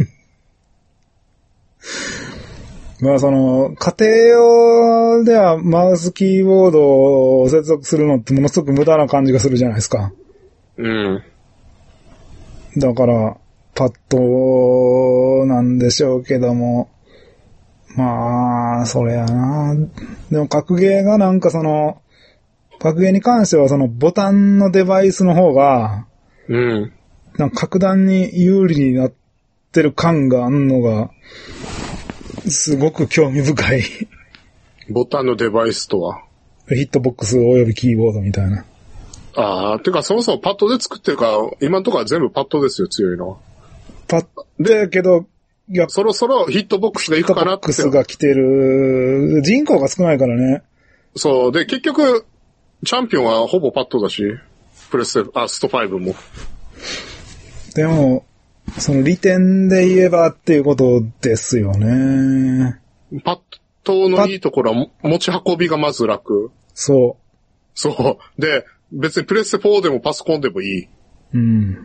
まあその、家庭用ではマウスキーボードを接続するのってものすごく無駄な感じがするじゃないですか。うん。だから、パッドなんでしょうけども、まあ、それやな。でも格ゲーがなんかその、格ゲーに関してはそのボタンのデバイスの方が、うん。なんか格段に有利になってる感があんのが、すごく興味深い。 ボタンのデバイスとはヒットボックスおよびキーボードみたいな。 ああ、てかそもそもパッドで作ってるから、今のところは全部パッドですよ、強いのは。 パッドやけど、 いや、そろそろヒットボックスがいくかなって。 ヒットボックスが来てる。人口が少ないからね。 そう。で、結局、チャンピオンはほぼパッドだし、プレステ、あ、ストファイブも。 でも、その利点で言えばっていうことですよね。 パッドのいいところは持ち運びがまず楽。 そう。 そう。で、別にプレステフォーでもパソコンでもいい。うん。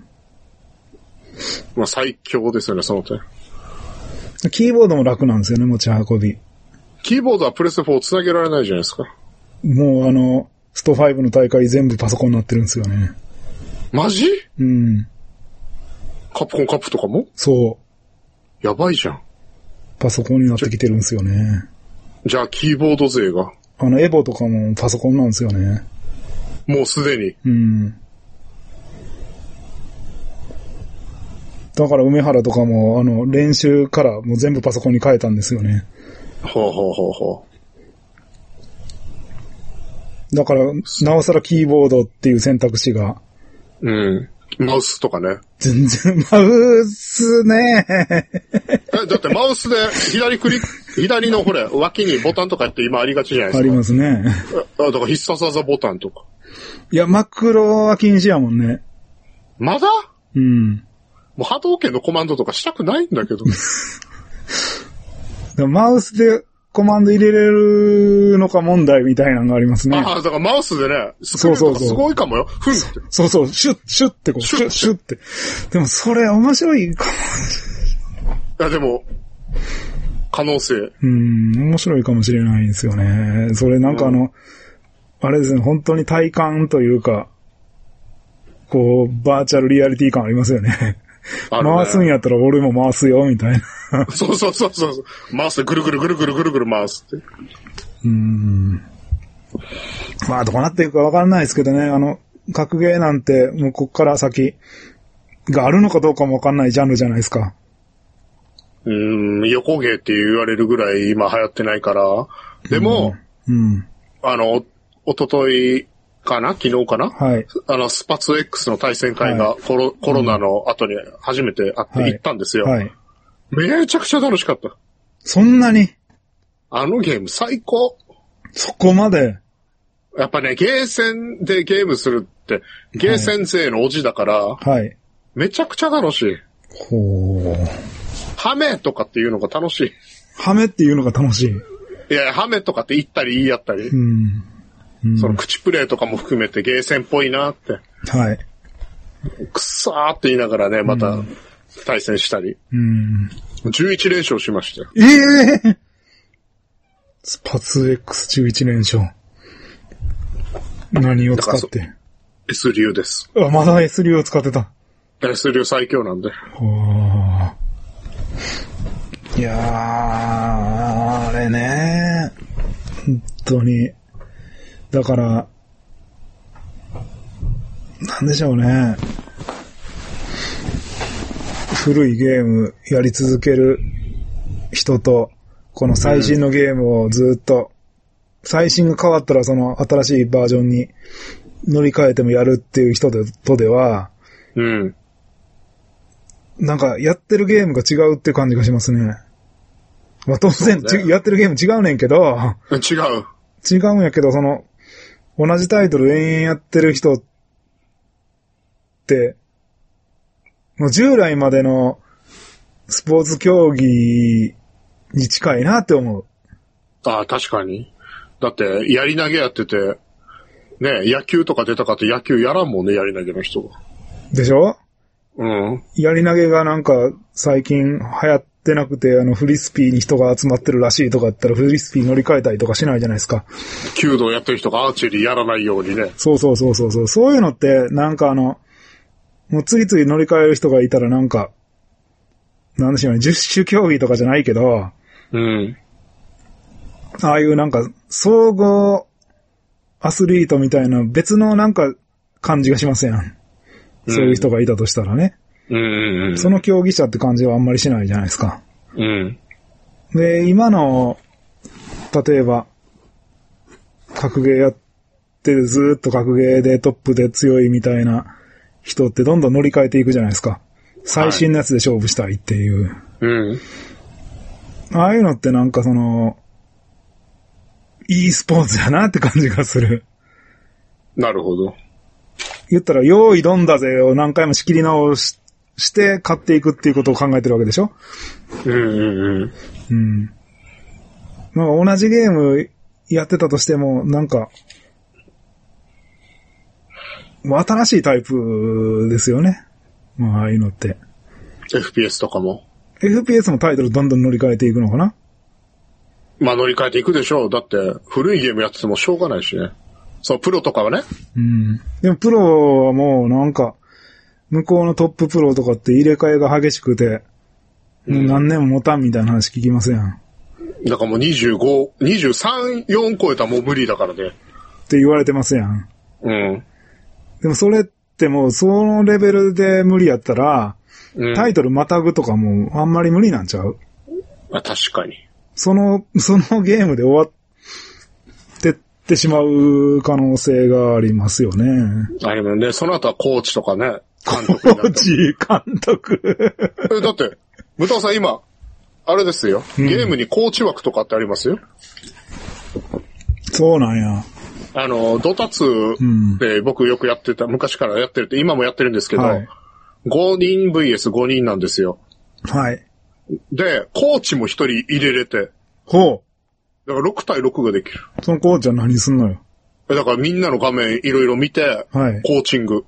まあ最強ですよね、その点。 キーボードも楽なんですよね、持ち運び。 キーボードはプレステフォー繋げられないじゃないですか。 もうあの、ストファイブの大会全部パソコンになってるんですよね。 マジ？うん。カプコンカップとかも？そう。やばいじゃん。 パソコンになってきてるんですよね。 じゃあキーボード勢が？ あの、エボとかもパソコンなんですよね。 もうすでに。うん。 だから梅原とかも、あの、練習からもう全部パソコンに変えたんですよね。 ほうほうほうほう。だから、なおさらキーボードっていう選択肢が。 うん。マウスとかね。 全然、マウスね。 え、だってマウスで左クリック、左のほれ、脇にボタンとかって今ありがちじゃないですか。 ありますね。 あ、だから必殺技ボタンとか。 いや、マクロは禁止やもんね。 まだ？うん。もう波動拳のコマンドとかしたくないんだけど。 マウスでコマンド入れれるのか問題みたいなのがありますね。 ああ、だからマウスでね、スクリーンとかすごいかもよ。ふんって。 そうそう、シュッ、シュッってこう、シュッ、シュッって。でもそれ面白いかも。 いや、でも、可能性。 うん、面白いかもしれないんですよね。それなんかあの、うん、あれですね、本当に体感というか、こう、バーチャルリアリティ感ありますよね。ね回すんやったら俺も回すよ、みたいな。 そうそうそうそう。回してぐるぐるぐるぐるぐるぐる回すって。 うーん。まあ、どうなっていくかわかんないですけどね。あの、格ゲーなんて、もうこっから先があるのかどうかもわかんないジャンルじゃないですか。 うーん、横ゲーって言われるぐらい今流行ってないから。でも、うん。うん、あの、おとといかな昨日かなはい。あの、スパツ X の対戦会がコロ、はい、コロナの後に初めて会って行ったんですよ。はい。はい、めちゃくちゃ楽しかった。 そんなに？ あのゲーム最高。 そこまで。 やっぱね、ゲーセンでゲームするって、ゲーセン勢のおじだから、はい。めちゃくちゃ楽しい。ほー。ハメとかっていうのが楽しい。 ハメっていうのが楽しい。 いや、ハメとかって言ったり言い合ったり。うんうん、その口プレイとかも含めてゲーセンっぽいなって。はい。くっさーって言いながらね、また対戦したり。うん。じゅういち連勝しましたよ。 ええー、スパツ Xじゅういち連勝。何を使って？ S 流です。 あ、まだ S 流を使ってた。 S 流最強なんで。 はあ。いやー、あれね。本当に。だから、なんでしょうね。古いゲームやり続ける人と、この最新のゲームをずっと、最新が変わったらその新しいバージョンに乗り換えてもやるっていう人でとでは、 うん。 なんかやってるゲームが違うって感じがしますね。まあ当然、ね、やってるゲーム違うねんけど、 違う。 違うんやけど、その、同じタイトル延々やってる人って、もう従来までのスポーツ競技に近いなって思う。 ああ、確かに。だって、やり投げやってて、ね、野球とか出たかって野球やらんもんね、やり投げの人が。 でしょ？ うん。 やり投げがなんか最近流行ってなくて、あのフリスピーに人が集まってるらしいとか言ったらフリスピー乗り換えたりとかしないじゃないですか。 弓道やってる人がアーチェリーやらないようにね。 そうそうそうそうそう。そういうのってなんかあの、もう次々乗り換える人がいたらなんか、なんでしょうね、十種競技とかじゃないけど、 うん。 ああいうなんか総合アスリートみたいな別のなんか感じがしますやん。そういう人がいたとしたらね。 うんうんうん、 その競技者って感じはあんまりしないじゃないですか。 うん。 で、今の、例えば、格ゲーやってずーっと格ゲーでトップで強いみたいな人ってどんどん乗り換えていくじゃないですか。最新のやつで勝負したいっていう。 はい、うん。 ああいうのってなんかその、e スポーツやなって感じがする。 なるほど。 言ったら、用意どんだぜを何回も仕切り直し、して買っていくっていうことを考えてるわけでしょ？ うんうんうん。 うん。まあ同じゲームやってたとしても、なんか、もう新しいタイプですよね。まあああいうのって。 エフピーエス とかも。 エフピーエス もタイトルどんどん乗り換えていくのかな？ まあ乗り換えていくでしょう。だって古いゲームやっててもしょうがないしね。そう、プロとかはね。 うん。でもプロはもうなんか、向こうのトッププロとかって入れ替えが激しくて、もう何年も持たんみたいな話聞きますやん。 だからもうにじゅうご、にじゅうさん、よん超えたらもう無理だからね。 って言われてますやん。 うん。 でもそれってもうそのレベルで無理やったら、うん、タイトルまたぐとかもあんまり無理なんちゃう？ あ、確かに。 その、そのゲームで終わってってしまう可能性がありますよね。 ありますね。その後はコーチとかね。 監督になった。コーチ、監督。 え、だって、武藤さん今、あれですよ。ゲームにコーチ枠とかってありますよ。 うん、そうなんや。 あの、ドタツで僕よくやってた、昔からやってるって、今もやってるんですけど、はい、ごにん ブイエスご 人なんですよ。 はい。 で、コーチもひとり入れれて。 ほう。だからろく対ろくができる。 そのコーチは何すんのよ。 だからみんなの画面いろいろ見て、はい、コーチング。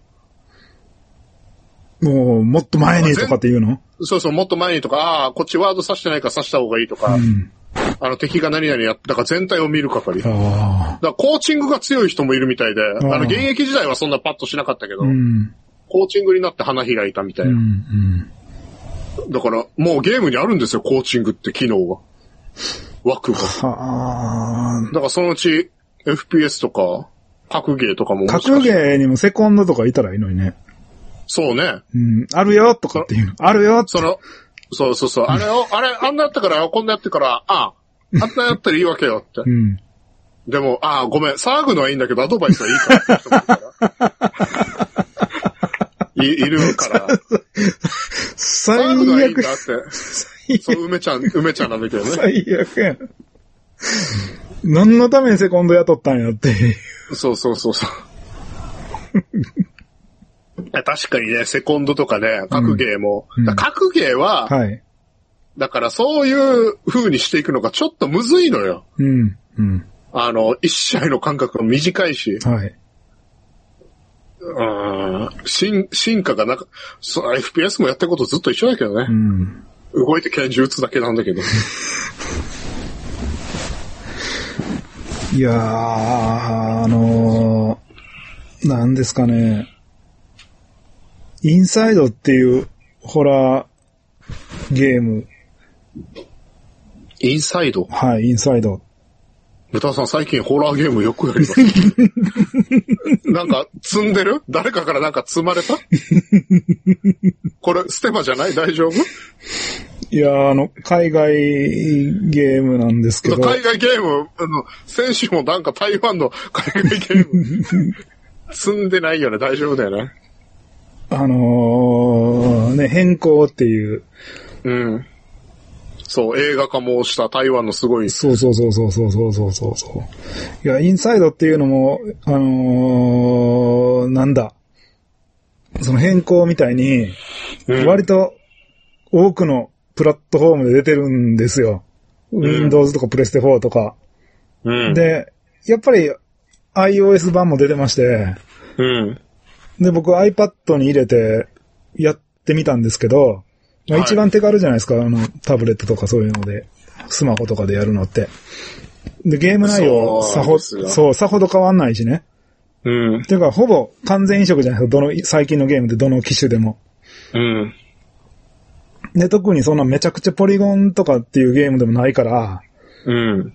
もう、もっと前にとかって言うの？ そうそう、もっと前にとか、ああ、こっちワード刺してないから刺した方がいいとか、うん、あの敵が何々やった、だから全体を見る係。ああ。だからコーチングが強い人もいるみたいで、あの現役時代はそんなパッとしなかったけど、うん、コーチングになって花開いたみたいな。うんうん、だから、もうゲームにあるんですよ、コーチングって機能が。枠が。はあ。だからそのうち エフピーエス とか、格ゲーとかももしかして。 格ゲーにもセコンドとかいたらいいのにね。 そうね。 うん。あるよとかっていうの。あるよって。 その、そうそうそう。あれを、あれ、あんなやったから、こんなやってから、ああ、あんなやったらいいわけよって。うん。でも、ああ、ごめん、騒ぐのはいいんだけど、アドバイスはいいからって人もいるからい。いるから。 最悪。 騒ぐのはいいんだって。そう、梅ちゃん、梅ちゃんなんだけどね。 最悪やん。何のためにセコンド雇ったんやって。 そうそうそうそう。確かにね、セコンドとかね、格ゲーも。うん、格ゲーは、はい、だからそういう風にしていくのがちょっとむずいのよ。うんうん、あの、一試合の間隔が短いし。はい、うん進、進化がなか、エフピーエス もやってることずっと一緒だけどね。うん、動いて拳銃撃つだけなんだけど。 いやー、あのー、なんですかね。インサイドっていうホラーゲーム。 インサイド。 はい、インサイド。 豚さん最近ホラーゲームよくやります。なんか積んでる？誰かからなんか積まれた？これステマじゃない？大丈夫？ いや、あの、海外ゲームなんですけど。 海外ゲーム、あの、先週もなんか台湾の海外ゲーム、積んでないよね。大丈夫だよね。 あのー、ね、変更っていう。 うん。そう、映画化もした台湾のすごい。 そうそうそうそうそうそうそうそう。いや、インサイドっていうのも、あのー、なんだ。その変更みたいに、割と多くのプラットフォームで出てるんですよ。うん、Windows とかプレステフォーとか。うん、で、やっぱり iOS 版も出てまして、うん、で、僕 iPad に入れてやってみたんですけど、まあ、一番手軽じゃないですか、はい、あの、タブレットとかそういうので、スマホとかでやるのって。で、ゲーム内容、さほ、そう、さほど変わんないしね。うん。ていうか、ほぼ完全移植じゃないですか、どの、最近のゲームでどの機種でも。うん。で、特にそんなめちゃくちゃポリゴンとかっていうゲームでもないから、うん。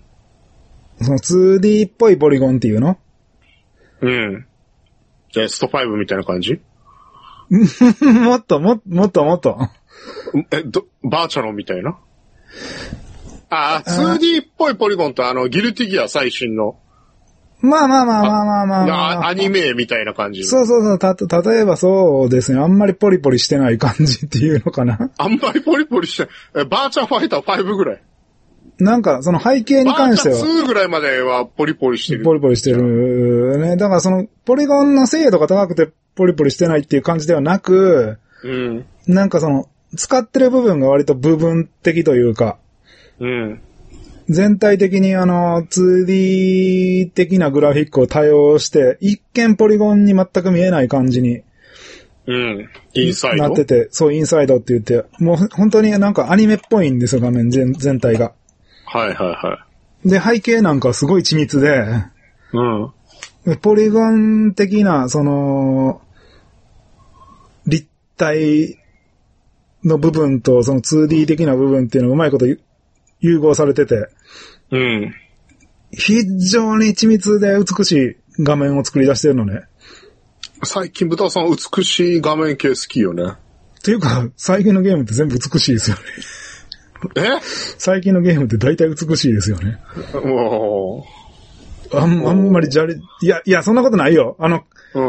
その ツーディー っぽいポリゴンっていうの？ うん。じゃあ、ストファイブみたいな感じ？ もっと、も、もっともっと。 え、ど、バーチャルみたいな？ああ、ツーディー っぽいポリゴンとあの、ギルティギア最新の。 まあまあまあまあまあまあ、まあ。 アニメみたいな感じ。 そうそうそう。た、例えばそうですね。あんまりポリポリしてない感じっていうのかな。 あんまりポリポリしてない。バーチャファイターファイブぐらい。 なんか、その背景に関しては。 バーチャツーぐらいまではポリポリしてる。 ポリポリしてる。ね。だからその、ポリゴンの精度が高くてポリポリしてないっていう感じではなく、うん。なんかその、使ってる部分が割と部分的というか、うん。全体的にあの、ツーディー 的なグラフィックを多用して、一見ポリゴンに全く見えない感じに、 うん。インサイドなってて、そう、インサイドって言って、もう本当になんかアニメっぽいんですよ、画面全全体が。 はいはいはい。 で、背景なんかすごい緻密で、うん。ポリゴン的な、その、立体の部分と、その ツーディー 的な部分っていうのがうまいこと融合されてて、うん。非常に緻密で美しい画面を作り出してるのね。 最近豚さん美しい画面系好きよね。 っていうか、最近のゲームって全部美しいですよね。 え？ 最近のゲームって大体美しいですよね。おー。あん、あんまりじゃれ、いや、いや、そんなことないよ。あの、うん。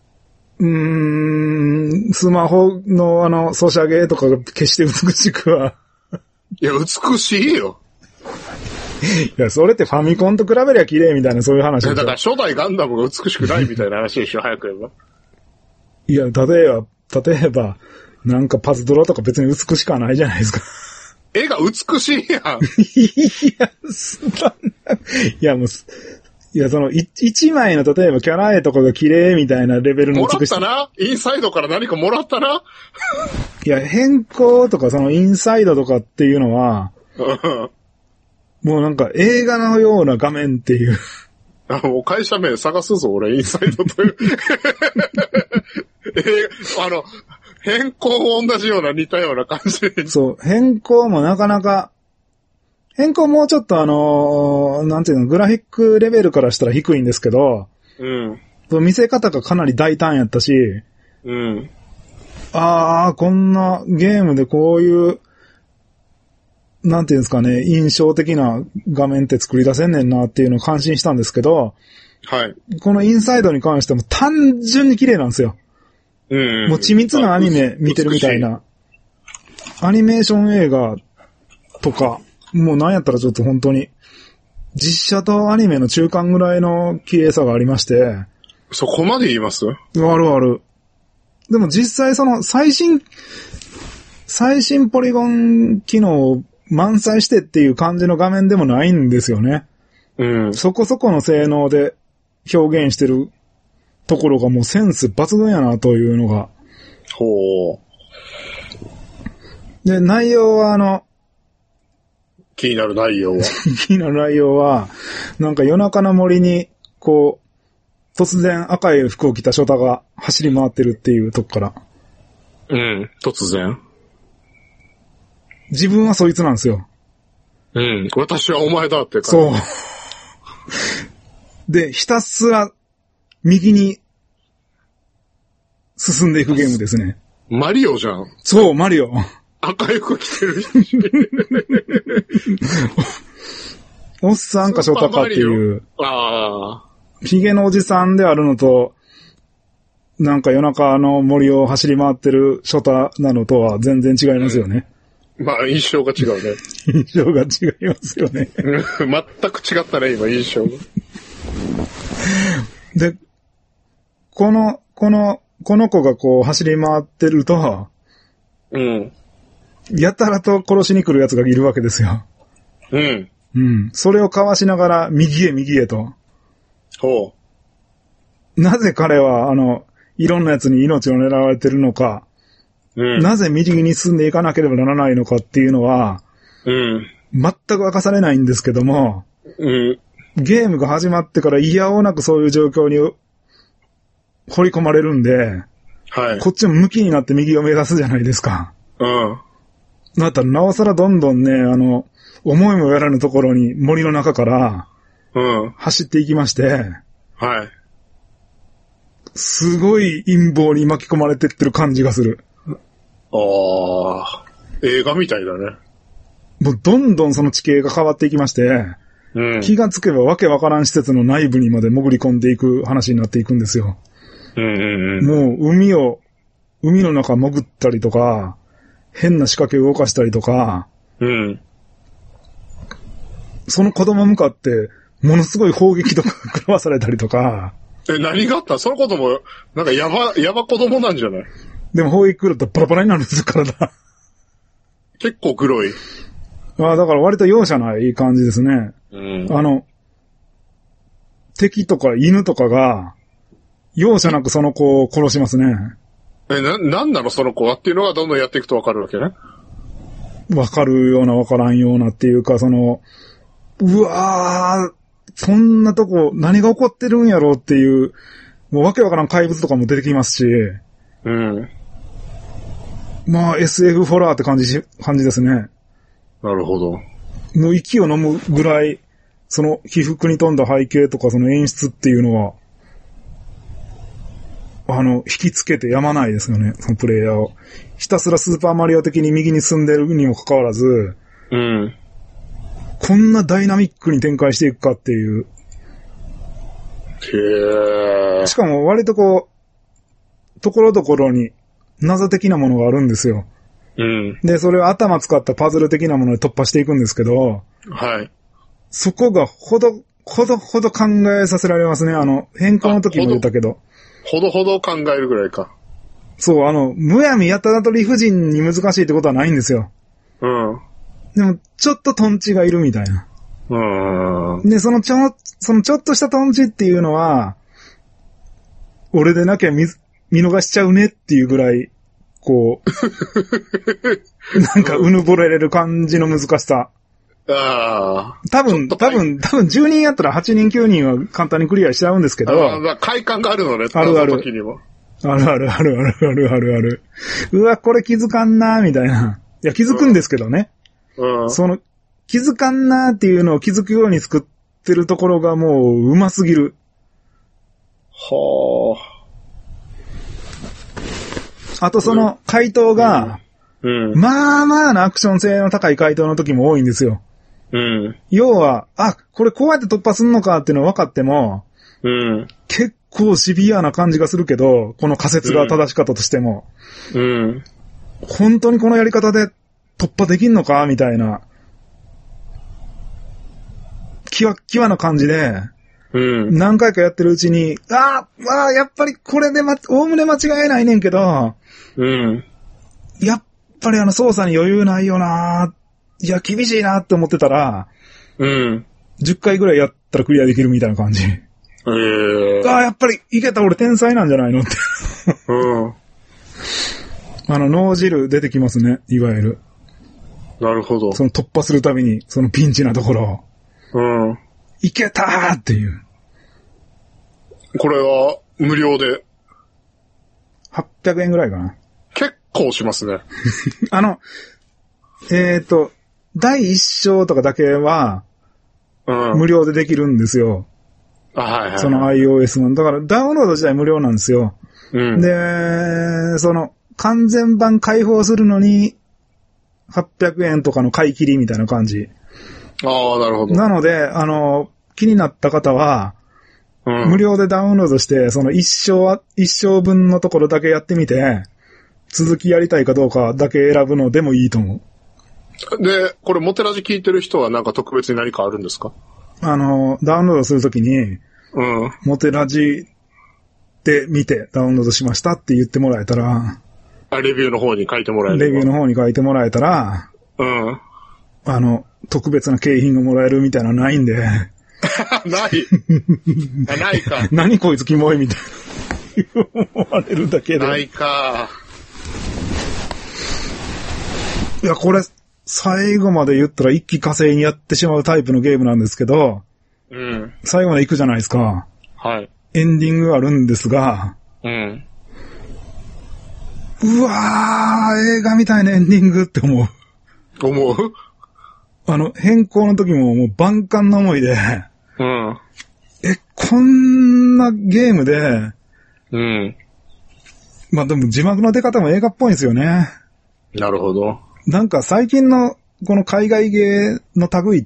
うーん、スマホのあの、ソシャゲとかが決して美しくは。 いや、美しいよ。 いや、それってファミコンと比べりゃ綺麗みたいなそういう話でしょ。 だから初代ガンダムが美しくないみたいな話でしょ、早く言えば。 いや、例えば、例えば、なんかパズドラとか別に美しくはないじゃないですか。 絵が美しいやん。 いや、そんな、いやもう、いや、その、一枚の例えばキャラ絵とかが綺麗みたいなレベルの美しさ。 もらったな？インサイドから何かもらったな？ いや、変更とかそのインサイドとかっていうのは、もうなんか映画のような画面っていう。 あ、もう会社名探すぞ、俺、インサイドという。えー、あの、変更も同じような似たような感じで。 そう、変更もなかなか、変更もうちょっとあのー、なんていうの、グラフィックレベルからしたら低いんですけど、うん。見せ方がかなり大胆やったし、うん。あー、こんなゲームでこういう、なんていうんですかね、印象的な画面って作り出せんねんなっていうのを感心したんですけど、はい。このインサイドに関しても単純に綺麗なんですよ。うん。もう緻密なアニメ見てるみたいな。アニメーション映画とか、もうなんやったらちょっと本当に、実写とアニメの中間ぐらいの綺麗さがありまして。 そこまで言います？ あるある。でも実際その最新、最新ポリゴン機能満載してっていう感じの画面でもないんですよね。うん。そこそこの性能で表現してるところがもうセンス抜群やなというのが。ほう。で、内容はあの、 気になる内容は気になる内容は、なんか夜中の森に、こう、突然赤い服を着たショタが走り回ってるっていうとこから。 うん、突然。 自分はそいつなんですよ。 うん。私はお前だって感じ。 そう。で、ひたすら右に進んでいくゲームですね。 マリオじゃん。 そう、マリオ。 赤い服着てるし。 おっさんかショタかっていう。 ああ。 ヒゲのおじさんであるのと、なんか夜中の森を走り回ってるショタなのとは全然違いますよね。 うん、まあ、印象が違うね。 印象が違いますよね。 全く違ったね、今、印象が。 で、この、この、この子がこう走り回ってると、 うん。 やたらと殺しに来る奴がいるわけですよ。 うん。 うん。それをかわしながら右へ右へと。 ほう。なぜ彼は、あの、いろんな奴に命を狙われてるのか、うん、なぜ右に進んでいかなければならないのかっていうのは、うん、全く明かされないんですけども、うん、ゲームが始まってから嫌おなくそういう状況に掘り込まれるんで、はい、こっちも向きになって右を目指すじゃないですか。うん。だったらなおさらどんどんね、あの、思いもやらぬところに森の中から、うん、走っていきまして、はい。すごい陰謀に巻き込まれてってる感じがする。 ああ、映画みたいだね。 もうどんどんその地形が変わっていきまして、うん、気がつけばわけわからん施設の内部にまで潜り込んでいく話になっていくんですよ。うんうんうん、もう海を、海の中潜ったりとか、変な仕掛けを動かしたりとか、うん、その子供向かってものすごい砲撃とか食らわされたりとか。 え、何があった？その子供、なんかやば、やば子供なんじゃない？ でも砲撃来るとバラバラになるんですよ、体。 結構黒い。 ああ、だから割と容赦ない感じですね。うん、あの、敵とか犬とかが、容赦なくその子を殺しますね。 え、な、なんなのその子はっていうのがどんどんやっていくとわかるわけね。 わかるようなわからんようなっていうか、その、うわー、そんなとこ何が起こってるんやろうっていう、もうわけわからん怪物とかも出てきますし、うん。まあ エスエフ ホラーって感じ、感じですね。 なるほど。 もう息を飲むぐらい、その起伏に富んだ背景とかその演出っていうのは、あの、引きつけてやまないですよね、そのプレイヤーを。ひたすらスーパーマリオ的に右に進んでるにもかかわらず、うん。こんなダイナミックに展開していくかっていう。へー。しかも割とこう、ところどころに謎的なものがあるんですよ。うん。で、それを頭使ったパズル的なもので突破していくんですけど、はい。そこがほど、ほどほど考えさせられますね。あの、変更の時も言ったけど。 ほどほど考えるぐらいか。 そう、あの、むやみやたらと理不尽に難しいってことはないんですよ。うん。でも、ちょっとトンチがいるみたいな。うん。で、そのちょ、そのちょっとしたトンチっていうのは、俺でなきゃ見、見逃しちゃうねっていうぐらい、こう、なんかうぬぼれれる感じの難しさ。ああ。多分、多分、多分じゅうにんやったらはちにんきゅうにんは簡単にクリアしちゃうんですけど。 ああ、快感があるのね、 あるある。時にも。あるあるあるあるあるあるある。うわ、これ気づかんなーみたいな。いや、気づくんですけどね。うん。その、気づかんなーっていうのを気づくように作ってるところがもう、うますぎる。はあ。あとその、回答が、うん。うん、まあまあなアクション性の高い回答の時も多いんですよ。うん。要は、あ、これこうやって突破すんのかっていうの分かっても、うん。結構シビアな感じがするけど、この仮説が正しかったとしても。うん。本当にこのやり方で突破できんのかみたいな。キワッキワな感じで、うん。何回かやってるうちに、あー、あーやっぱりこれでま、おおむね間違いないねんけど、うん。やっぱりあの操作に余裕ないよなー。いや、厳しいなって思ってたら、うん。じゅっかいぐらいやったらクリアできるみたいな感じ。えー、ああ、やっぱりいけた俺天才なんじゃないのって。うん。あの、脳汁出てきますね、いわゆる。 なるほど。 その突破するたびに、そのピンチなところ。うん。いけたーっていう。 これは無料で。 はっぴゃくえんぐらいかな。 結構しますね。 あの、えっと、 だいいっ章とかだけは、うん、無料でできるんですよ。 あ、はいはいはい。 その iOS の。だからダウンロード自体無料なんですよ。うん、で、その、完全版開放するのに、はっぴゃくえんとかの買い切りみたいな感じ。 ああ、なるほど。 なので、あの、気になった方は、うん、無料でダウンロードして、その一章、一章分のところだけやってみて、続きやりたいかどうかだけ選ぶのでもいいと思う。で、これモテラジ聞いてる人はなんか特別に何かあるんですか？ あの、ダウンロードするときに、うん、モテラジで見てダウンロードしましたって言ってもらえたら、 あ、レビューの方に書いてもらえる。 レビューの方に書いてもらえたら、 うん。 あの、特別な景品がもらえるみたいなのないんで。 ないあ。ないか。 何こいつキモいみたいな。思われるだけで。 ないか。 いや、これ、最後まで言ったら一気呵成にやってしまうタイプのゲームなんですけど、 うん。 最後まで行くじゃないですか。 はい。 エンディングがあるんですが、 うん。 うわー、映画みたいなエンディングって思う。 思う？ あの、変更の時ももう万感の思いで、 うん。 え、こんなゲームで、 うん。 まあでも字幕の出方も映画っぽいんですよね。 なるほど。 なんか最近のこの海外ゲーの類って、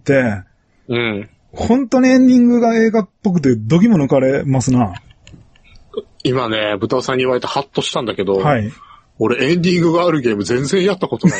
うん。 本当にエンディングが映画っぽくてドギも抜かれますな。 今ね、豚尾さんに言われてハッとしたんだけど、 はい。 俺エンディングがあるゲーム全然やったことない。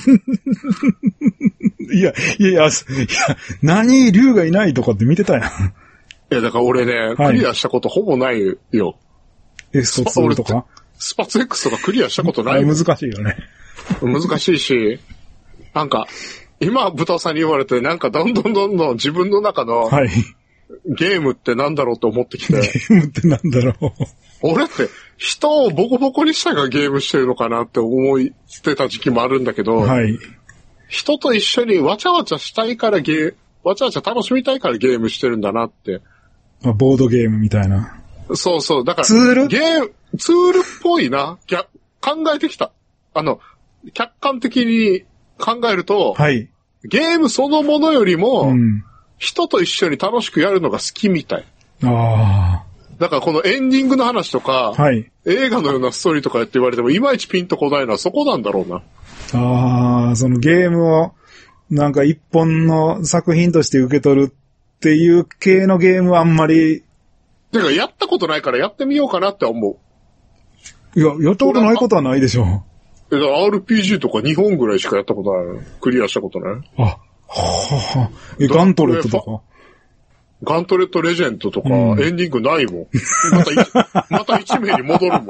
いや、いやいや、いや、何、竜がいないとかって見てたやん。いや、だから俺ね、はい、クリアしたことほぼないよ。 え、スパツーとかスパツ X とかクリアしたことない。 難しいよね。 難しいし、なんか、今、豚尾さんに言われて、なんかどんどんどんどん自分の中の、 はい。 ゲームってなんだろうと思ってきて。 ゲームってなんだろう。 俺って人をボコボコにしたがゲームしてるのかなって思ってた時期もあるんだけど、 はい。 人と一緒にわちゃわちゃしたいからゲー、わちゃわちゃ楽しみたいからゲームしてるんだなって。 あ、ボードゲームみたいな。 そうそう。だから、 ツールゲーム、ツールっぽいな。考えてきた。あの、客観的に考えると、 はい。 ゲームそのものよりも、 うん、 人と一緒に楽しくやるのが好きみたい。 ああ。 だからこのエンディングの話とか、 はい、 映画のようなストーリーとかやって言われてもいまいちピンとこないのはそこなんだろうな。 ああ、そのゲームをなんか一本の作品として受け取るっていう系のゲームはあんまり。 てかやったことないからやってみようかなって思う。いや、やったことないことはないでしょ。 え、だから アールピージー とかにほんぐらいしかやったことない。クリアしたことない。 あ、はあ、はあ、え、ガントレットとか。 ガントレットレジェンドとか、エンディングないもん。また、また一名に戻るもん。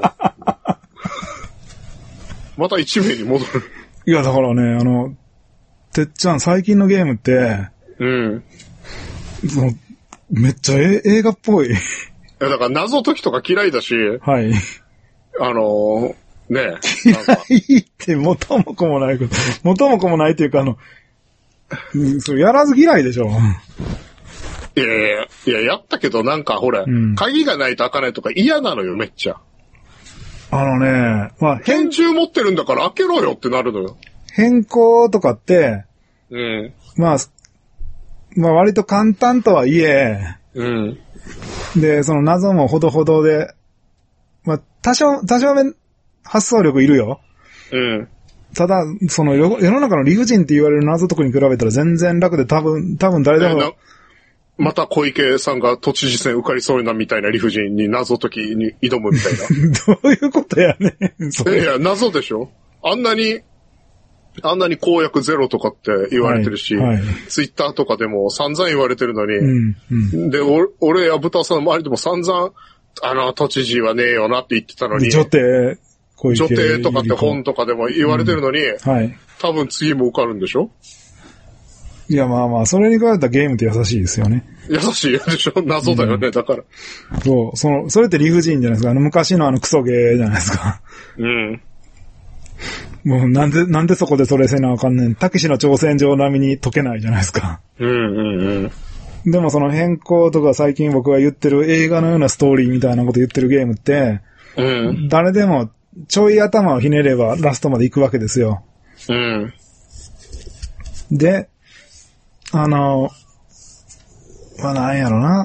また一名に戻る。 いや、だからね、あの、てっちゃん、最近のゲームって、 うん。 その、めっちゃえ映画っぽい。いや、だから謎解きとか嫌いだし、 はい。 あのー、ねえ。嫌いって元も子もないこと。元も子もないっていうか、あの、それやらず嫌いでしょ。 いやいやいや、やったけどなんかほら、うん、鍵がないと開かないとか嫌なのよ、めっちゃ。 あのね、まあ、 拳銃持ってるんだから開けろよってなるのよ。 変更とかって、 うん。 まあ、まあ割と簡単とはいえ、 うん。 で、その謎もほどほどで、まあ、多少、多少目発想力いるよ。 うん。 ただ、その世の中の理不尽って言われる謎解きに比べたら全然楽で多分、多分誰でも、 また小池さんが都知事選受かりそうなみたいな理不尽に謎解きに挑むみたいな。どういうことやねん。 それいや、謎でしょ？あんなに、あんなに公約ゼロとかって言われてるし、はいはい、ツイッターとかでも散々言われてるのに、 うんうん、 で、俺や豚さんの周りでも散々、あの、都知事はねえよなって言ってたのに、 女帝、 小池女帝とかって本とかでも言われてるのに、 うんはい、 多分次も受かるんでしょ？ いや、まあまあ、それに比べたらゲームって優しいですよね。 優しいでしょ？謎だよね、うん、だから。 そう、その、それって理不尽じゃないですか。あの、昔のあのクソゲーじゃないですか。 うん。 もう、なんで、なんでそこでそれせなあかんねん。たけしの挑戦状並みに解けないじゃないですか。 うんうんうん。でもその変更とか最近僕が言ってる映画のようなストーリーみたいなこと言ってるゲームって、 うん。 誰でもちょい頭をひねればラストまで行くわけですよ。 うん。 で、あの、まあ、なんやろな。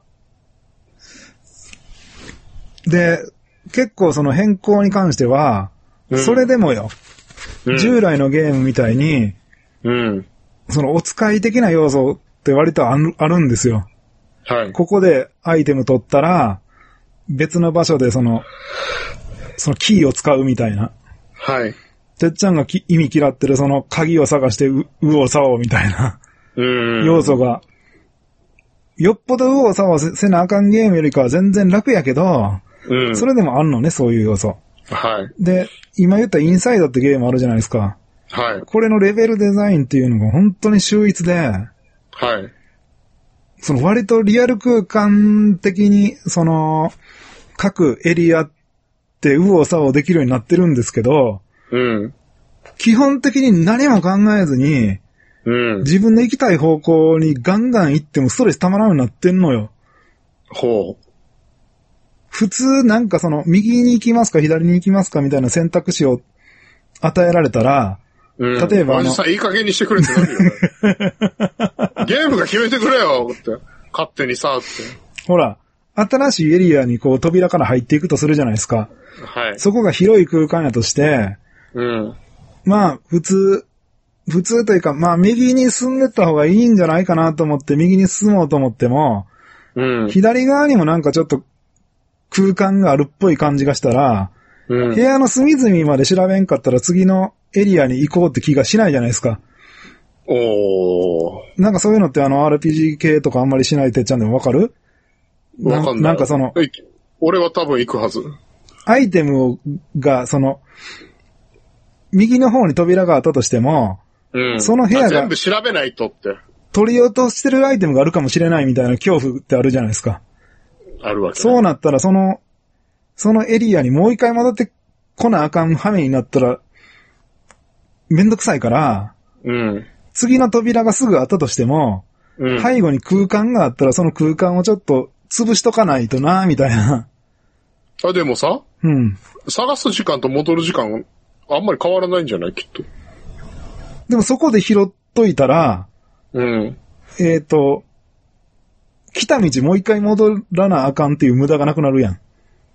で、結構その変更に関しては、うん、それでもよ、うん、従来のゲームみたいに、うん、そのお使い的な要素って割とある、あるんですよ。はい。ここでアイテム取ったら、別の場所でその、そのキーを使うみたいな。はい。てっちゃんがき意味嫌ってるその鍵を探してう、うおさおみたいな、うん、要素が、よっぽどうおさおせなあかんゲームよりかは全然楽やけど、うん、それでもあんのね、そういう要素。はい。で、今言ったインサイドってゲームあるじゃないですか。はい。これのレベルデザインっていうのが本当に秀逸で、はい。その割とリアル空間的に、その、各エリアって右往左往できるようになってるんですけど、うん。基本的に何も考えずに、うん。自分の行きたい方向にガンガン行ってもストレスたまらんようになってんのよ。ほう。普通なんかその、右に行きますか左に行きますかみたいな選択肢を与えられたら、うん、例えばあの。さ、いい加減にしてくれってなるよね。ゲームが決めてくれよって。勝手にさ、って。ほら、新しいエリアにこう扉から入っていくとするじゃないですか。はい。そこが広い空間やとして、うん。まあ、普通、普通というか、まあ、右に進んでった方がいいんじゃないかなと思って、右に進もうと思っても、うん。左側にもなんかちょっと空間があるっぽい感じがしたら、うん。部屋の隅々まで調べんかったら次のエリアに行こうって気がしないじゃないですか。おー。なんかそういうのってあの アールピージー 系とかあんまりしないてっちゃんでもわかる？ わかんない。 なんかその、 俺は多分行くはず。 アイテムが、その、右の方に扉があったとしても、うん、その部屋が、 全部調べないとって。 取り落としてるアイテムがあるかもしれないみたいな恐怖ってあるじゃないですか。 あるわけ、ね。 そうなったら、その、そのエリアにもう一回戻ってこなあかん羽目になったら、めんどくさいから、うん、次の扉がすぐあったとしても、うん、背後に空間があったらその空間をちょっと潰しとかないとな、みたいな。 あ、でもさ、うん。探す時間と戻る時間、あんまり変わらないんじゃないきっと。 でもそこで拾っといたら、うん。えっと、来た道もう一回戻らなあかんっていう無駄がなくなるやん。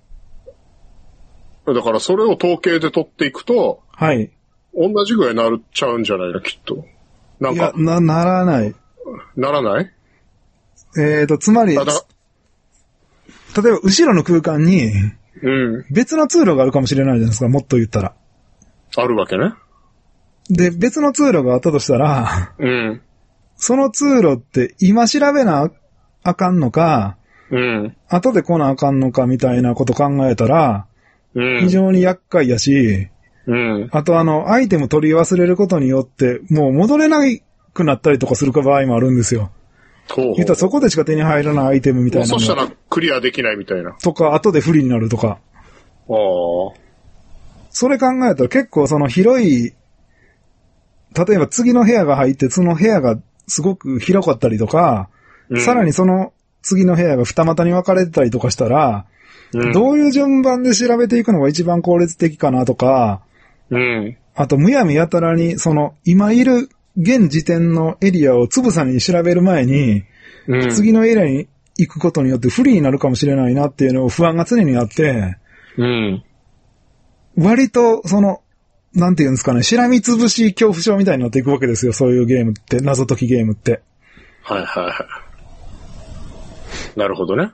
だからそれを統計で取っていくと、はい。同じぐらいになっちゃうんじゃないのきっと。なんか。 いや、な、ならない。 ならない？ えっと、つまり、例えば後ろの空間に、うん。別の通路があるかもしれないじゃないですか、もっと言ったら。 あるわけね。 で、別の通路があったとしたら、うん。その通路って今調べなあかんのか、うん。後で来なあかんのかみたいなこと考えたら、うん。非常に厄介やし、うん。あとあの、アイテム取り忘れることによって、もう戻れなくなったりとかする場合もあるんですよ。ほうほう。言ったらそこでしか手に入らないアイテムみたいなの。 そしたらクリアできないみたいな。 とか、後で不利になるとか。ああ。それ考えたら結構その広い、例えば次の部屋が入ってその部屋がすごく広かったりとか、うん、さらにその次の部屋が二股に分かれてたりとかしたら、うん、どういう順番で調べていくのが一番効率的かなとか、うん、あとむやみやたらにその今いる現時点のエリアをつぶさに調べる前に、うん、次のエリアに行くことによって不利になるかもしれないなっていうのを不安が常にあって、うん、割とそのなんていうんですかね、しらみつぶし恐怖症みたいになっていくわけですよ、そういうゲームって、謎解きゲームって。 はいはいはい。なるほどね。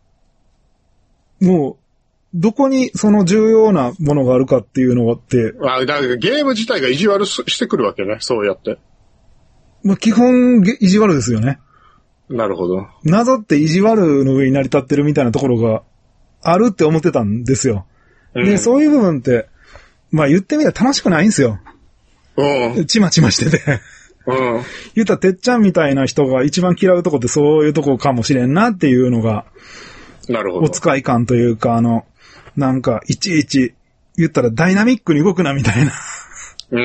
もう、どこにその重要なものがあるかっていうのって。 あ、だからゲーム自体が意地悪してくるわけね、そうやって。 まあ、基本、意地悪ですよね。 なるほど。 謎って意地悪の上に成り立ってるみたいなところがあるって思ってたんですよ。うん、で、そういう部分って、まあ言ってみたら楽しくないんですよ。うん。ちまちましてて。うん。言ったらてっちゃんみたいな人が一番嫌うとこってそういうとこかもしれんなっていうのが。 なるほど。 お使い感というか、あの、なんかいちいち言ったらダイナミックに動くなみたいな。うん。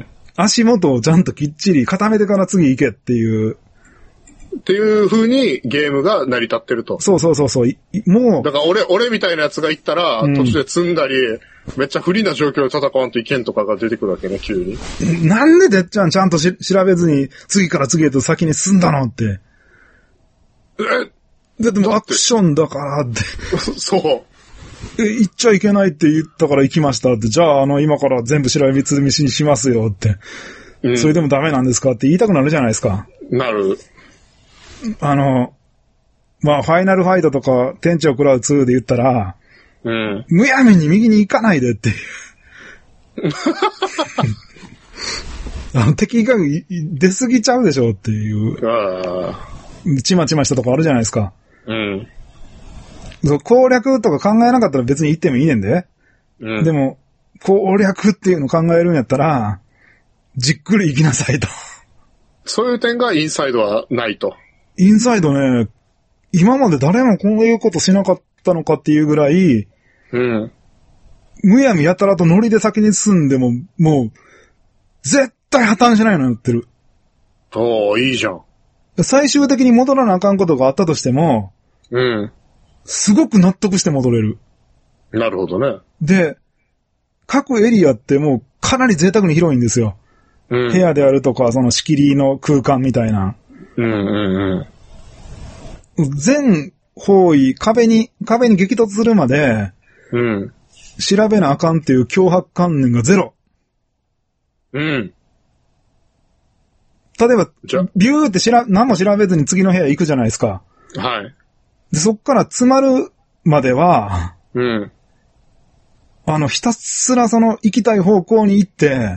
足元をちゃんときっちり固めてから次行けっていう。 っていう風にゲームが成り立ってると。 そうそうそうそう。もう。 だから俺、俺みたいなやつが行ったら、うん、途中で積んだり、 めっちゃ不利な状況で戦わんといけんとかが出てくるわけね、急に。 なんでてっちゃんちゃんとし調べずに、次から次へと先に進んだのって。 えだってもうアクションだからって。 そう。 え、行っちゃいけないって言ったから行きましたって。じゃあ、あの、今から全部調べつみしにしますよって。うん、それでもダメなんですかって言いたくなるじゃないですか。 なる。 あの、まあ、ファイナルファイトとか、天地を食らうツーで言ったら、 うん、 むやみに右に行かないでっていう。あの敵が出過ぎちゃうでしょっていう。 あちまちましたとこあるじゃないですか。 うん。 そう攻略とか考えなかったら別に行ってもいいねんで。うん、でも、攻略っていうの考えるんやったら、じっくり行きなさいと。 そういう点がインサイドはないと。 インサイドね、今まで誰もこういうことしなかったのかっていうぐらい、 うん。 むやみやたらとノリで先に進んでも、もう、絶対破綻しないのやってる。 おー、いいじゃん。 最終的に戻らなあかんことがあったとしても、 うん。 すごく納得して戻れる。 なるほどね。 で、各エリアってもうかなり贅沢に広いんですよ。うん、部屋であるとか、その仕切りの空間みたいな。 うんうんうん。全方位、壁に、壁に激突するまで、 うん。 調べなあかんっていう強迫観念がゼロ。 うん。 例えば、ビューってしら、何も調べずに次の部屋行くじゃないですか。 はい。 で、そっから詰まるまでは、 うん。 あの、ひたすらその行きたい方向に行って、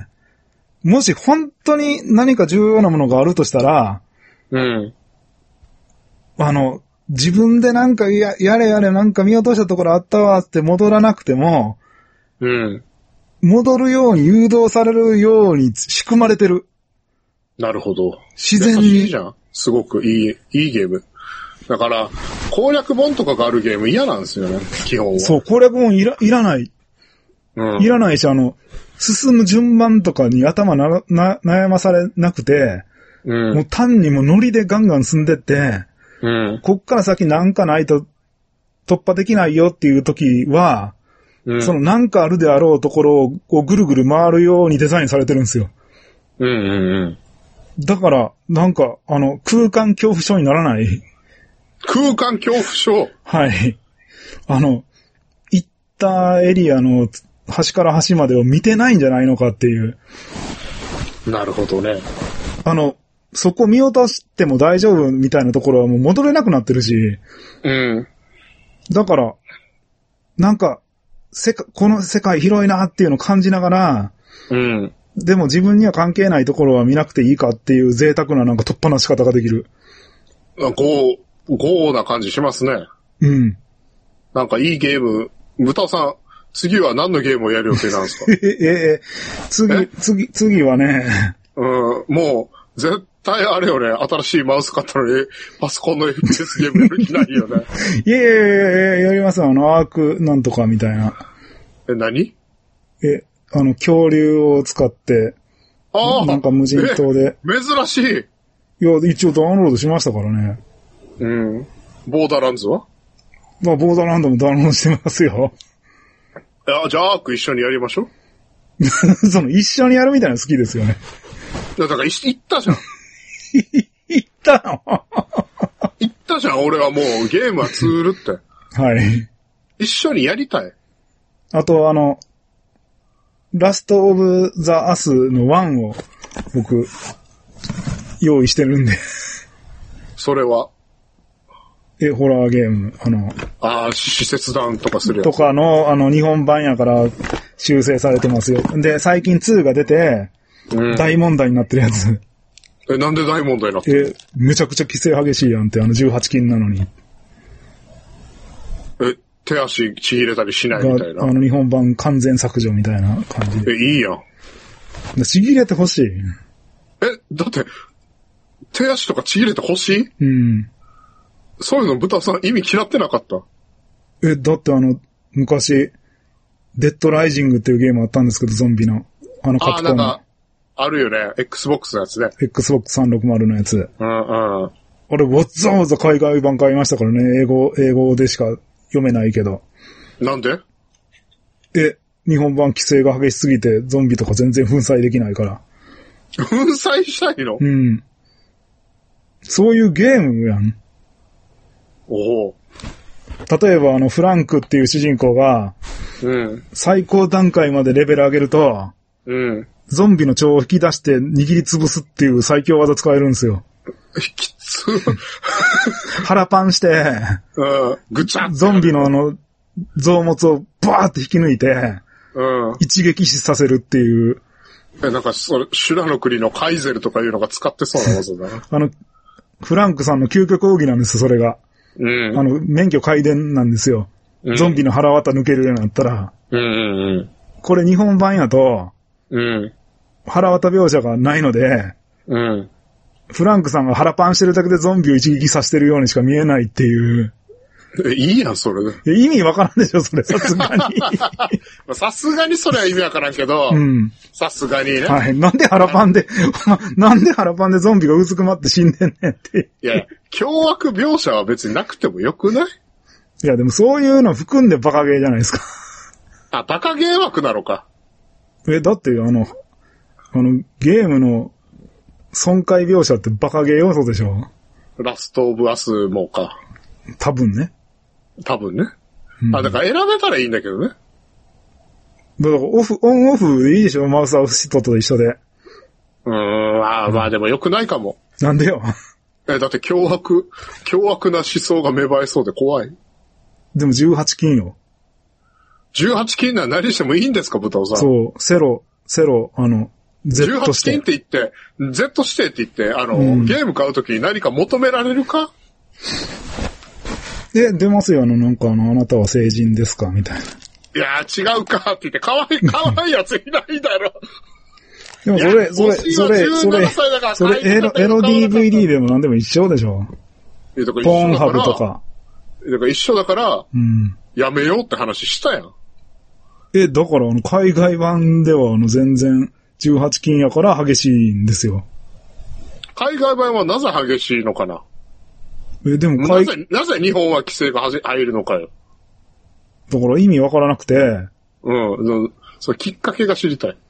もし本当に何か重要なものがあるとしたら、 うん。 あの、自分でなんかや、やれやれなんか見落としたところあったわって戻らなくても、 うん。 戻るように誘導されるように仕組まれてる。 なるほど。 自然に。 いいじゃん。すごくいい、いいゲーム。だから、攻略本とかがあるゲーム嫌なんですよね、基本は。 そう、攻略本いら、いらない。うん。いらないし、あの、進む順番とかに頭な、な、悩まされなくて、うん、もう単にもうノリでガンガン進んでって、うん、こっから先なんかないと突破できないよっていう時は、うん、そのなんかあるであろうところをこうぐるぐる回るようにデザインされてるんですよ。 うんうんうん、 だから、なんか、あの、空間恐怖症にならない。 空間恐怖症？ はい。あの、行ったエリアの端から端までを見てないんじゃないのかっていう。 なるほどね。 あの、そこ見落としても大丈夫みたいなところはもう戻れなくなってるし。 うん。 だから、なんか、せか、この世界広いなっていうのを感じながら、 うん。 でも自分には関係ないところは見なくていいかっていう贅沢ななんか突破の仕方ができる。 ゴー、ゴーな感じしますね。 うん。 なんかいいゲーム、豚さん、次は何のゲームをやる予定なんですか？ え、え、え、次、次、次はね。 うん、もう、絶対あれよね、新しいマウス買ったのに、パソコンの エフピーエス ゲームやる気ないよね。 いやいやいやいや、やりますよ、あの、アークなんとかみたいな。 え、何？ え、あの、恐竜を使って、ああ、なんか無人島で。 珍しい。いや、一応ダウンロードしましたからね。 うん。ボーダーランズは？ まあ、ボーダーランドもダウンロードしてますよ。 いや、じゃあ、アーク一緒にやりましょう。その、一緒にやるみたいなの好きですよね。 いや、だから、行ったじゃん。 行ったの行ったじゃん、俺はもう、ゲームはツールって。 はい。 一緒にやりたい。 あと、あの、ラストオブザアスのワンを、僕、用意してるんで。 それはえ、ホラーゲーム、あの。 ああ、施設ダウンとかするやつ。 とかの、あの、日本版やから修正されてますよ。で、最近ツーが出て、うん、大問題になってるやつ。 え、なんで大問題になってる？ え、めちゃくちゃ規制激しいやんって、あのじゅうはち禁なのに。 え、手足ちぎれたりしないみたいな。 あの日本版完全削除みたいな感じで。 え、いいやん。 ちぎれてほしい。 え、だって、手足とかちぎれてほしい？ うん。 そういうの豚さん意味嫌ってなかった？ え、だってあの、昔、デッドライジングっていうゲームあったんですけど、ゾンビの。あのカプコン。あ、なんか、 あるよね。Xbox のやつね。 Xbox さんびゃくろくじゅうのやつ。 うんうん。 あれ、わざわざ海外版買いましたからね。英語、英語でしか読めないけど。 なんで？ え、 日本版規制が激しすぎてゾンビとか全然粉砕できないから。 粉砕したいの？ うん。そういうゲームやん。 おお。 例えばあのフランクっていう主人公が、うん、最高段階までレベル上げると、うん、ゾンビの腸を引き出して握りつぶすっていう最強技使えるんですよ。 きつ腹パンして、 うん、ぐちゃゾンビのあの、臓物をバーって引き抜いて、うん、一撃死させるっていう。 え、なんかそれ、修羅の国のカイゼルとかいうのが使ってそうな技だな。 あの、フランクさんの究極奥義なんですよ、それが。うん、あの、免許改伝なんですよ。うん、ゾンビの腹渡抜けるようになったら。うんうんうん、これ日本版やと、うん、腹渡描写がないので、うん、フランクさんが腹パンしてるだけでゾンビを一撃させてるようにしか見えないっていう。 え、いいやん、それ。 意味わからんでしょ、それ、さすがに。 さすがにそれは意味わからんけど、うん。さすがにね。 はい。なんで腹パンで、なんで腹パンでゾンビがうずくまって死んでんねんって。 いや、凶悪描写は別になくてもよくない？ いや、でもそういうの含んでバカゲーじゃないですか。 あ、バカゲー枠なのか。 え、だって、あの、あの、ゲームの損壊描写ってバカゲー要素でしょ？ ラストオブアスもか。 多分ね。 多分ね。うん、あ、だから選べたらいいんだけどね。だからオフ、オンオフでいいでしょ、マウスアシストと一緒で。 うーん、あ、まあでも良くないかも。 なんでよ。 え、だって凶悪、凶悪な思想が芽生えそうで怖い。 でもじゅうはち金よ。 じゅうはち金なら何してもいいんですか、豚尾さん。 そう、セロ、セロ、あの、Z して。じゅうはち金って言って、Z してって言って、あの、うん、ゲーム買うときに何か求められるか？ で、出ますよ、あの、なんかあの、あなたは成人ですかみたいな。 いやー違うかって言って、かわいい、かわいいやついないだろ。 でもそれ、それ、それ、それ、それ、エロ、エロ ディーブイディー でも何でも一緒でしょ。ポーンハブとか。 だから一緒だから、うん、やめようって話したやん。 え、だからあの、海外版ではあの、全然、じゅうはち金やから激しいんですよ。 海外版はなぜ激しいのかな？ え、でもなぜ、なぜ日本は規制が入るのかよ。 だから意味わからなくて。 うん。それきっかけが知りたい。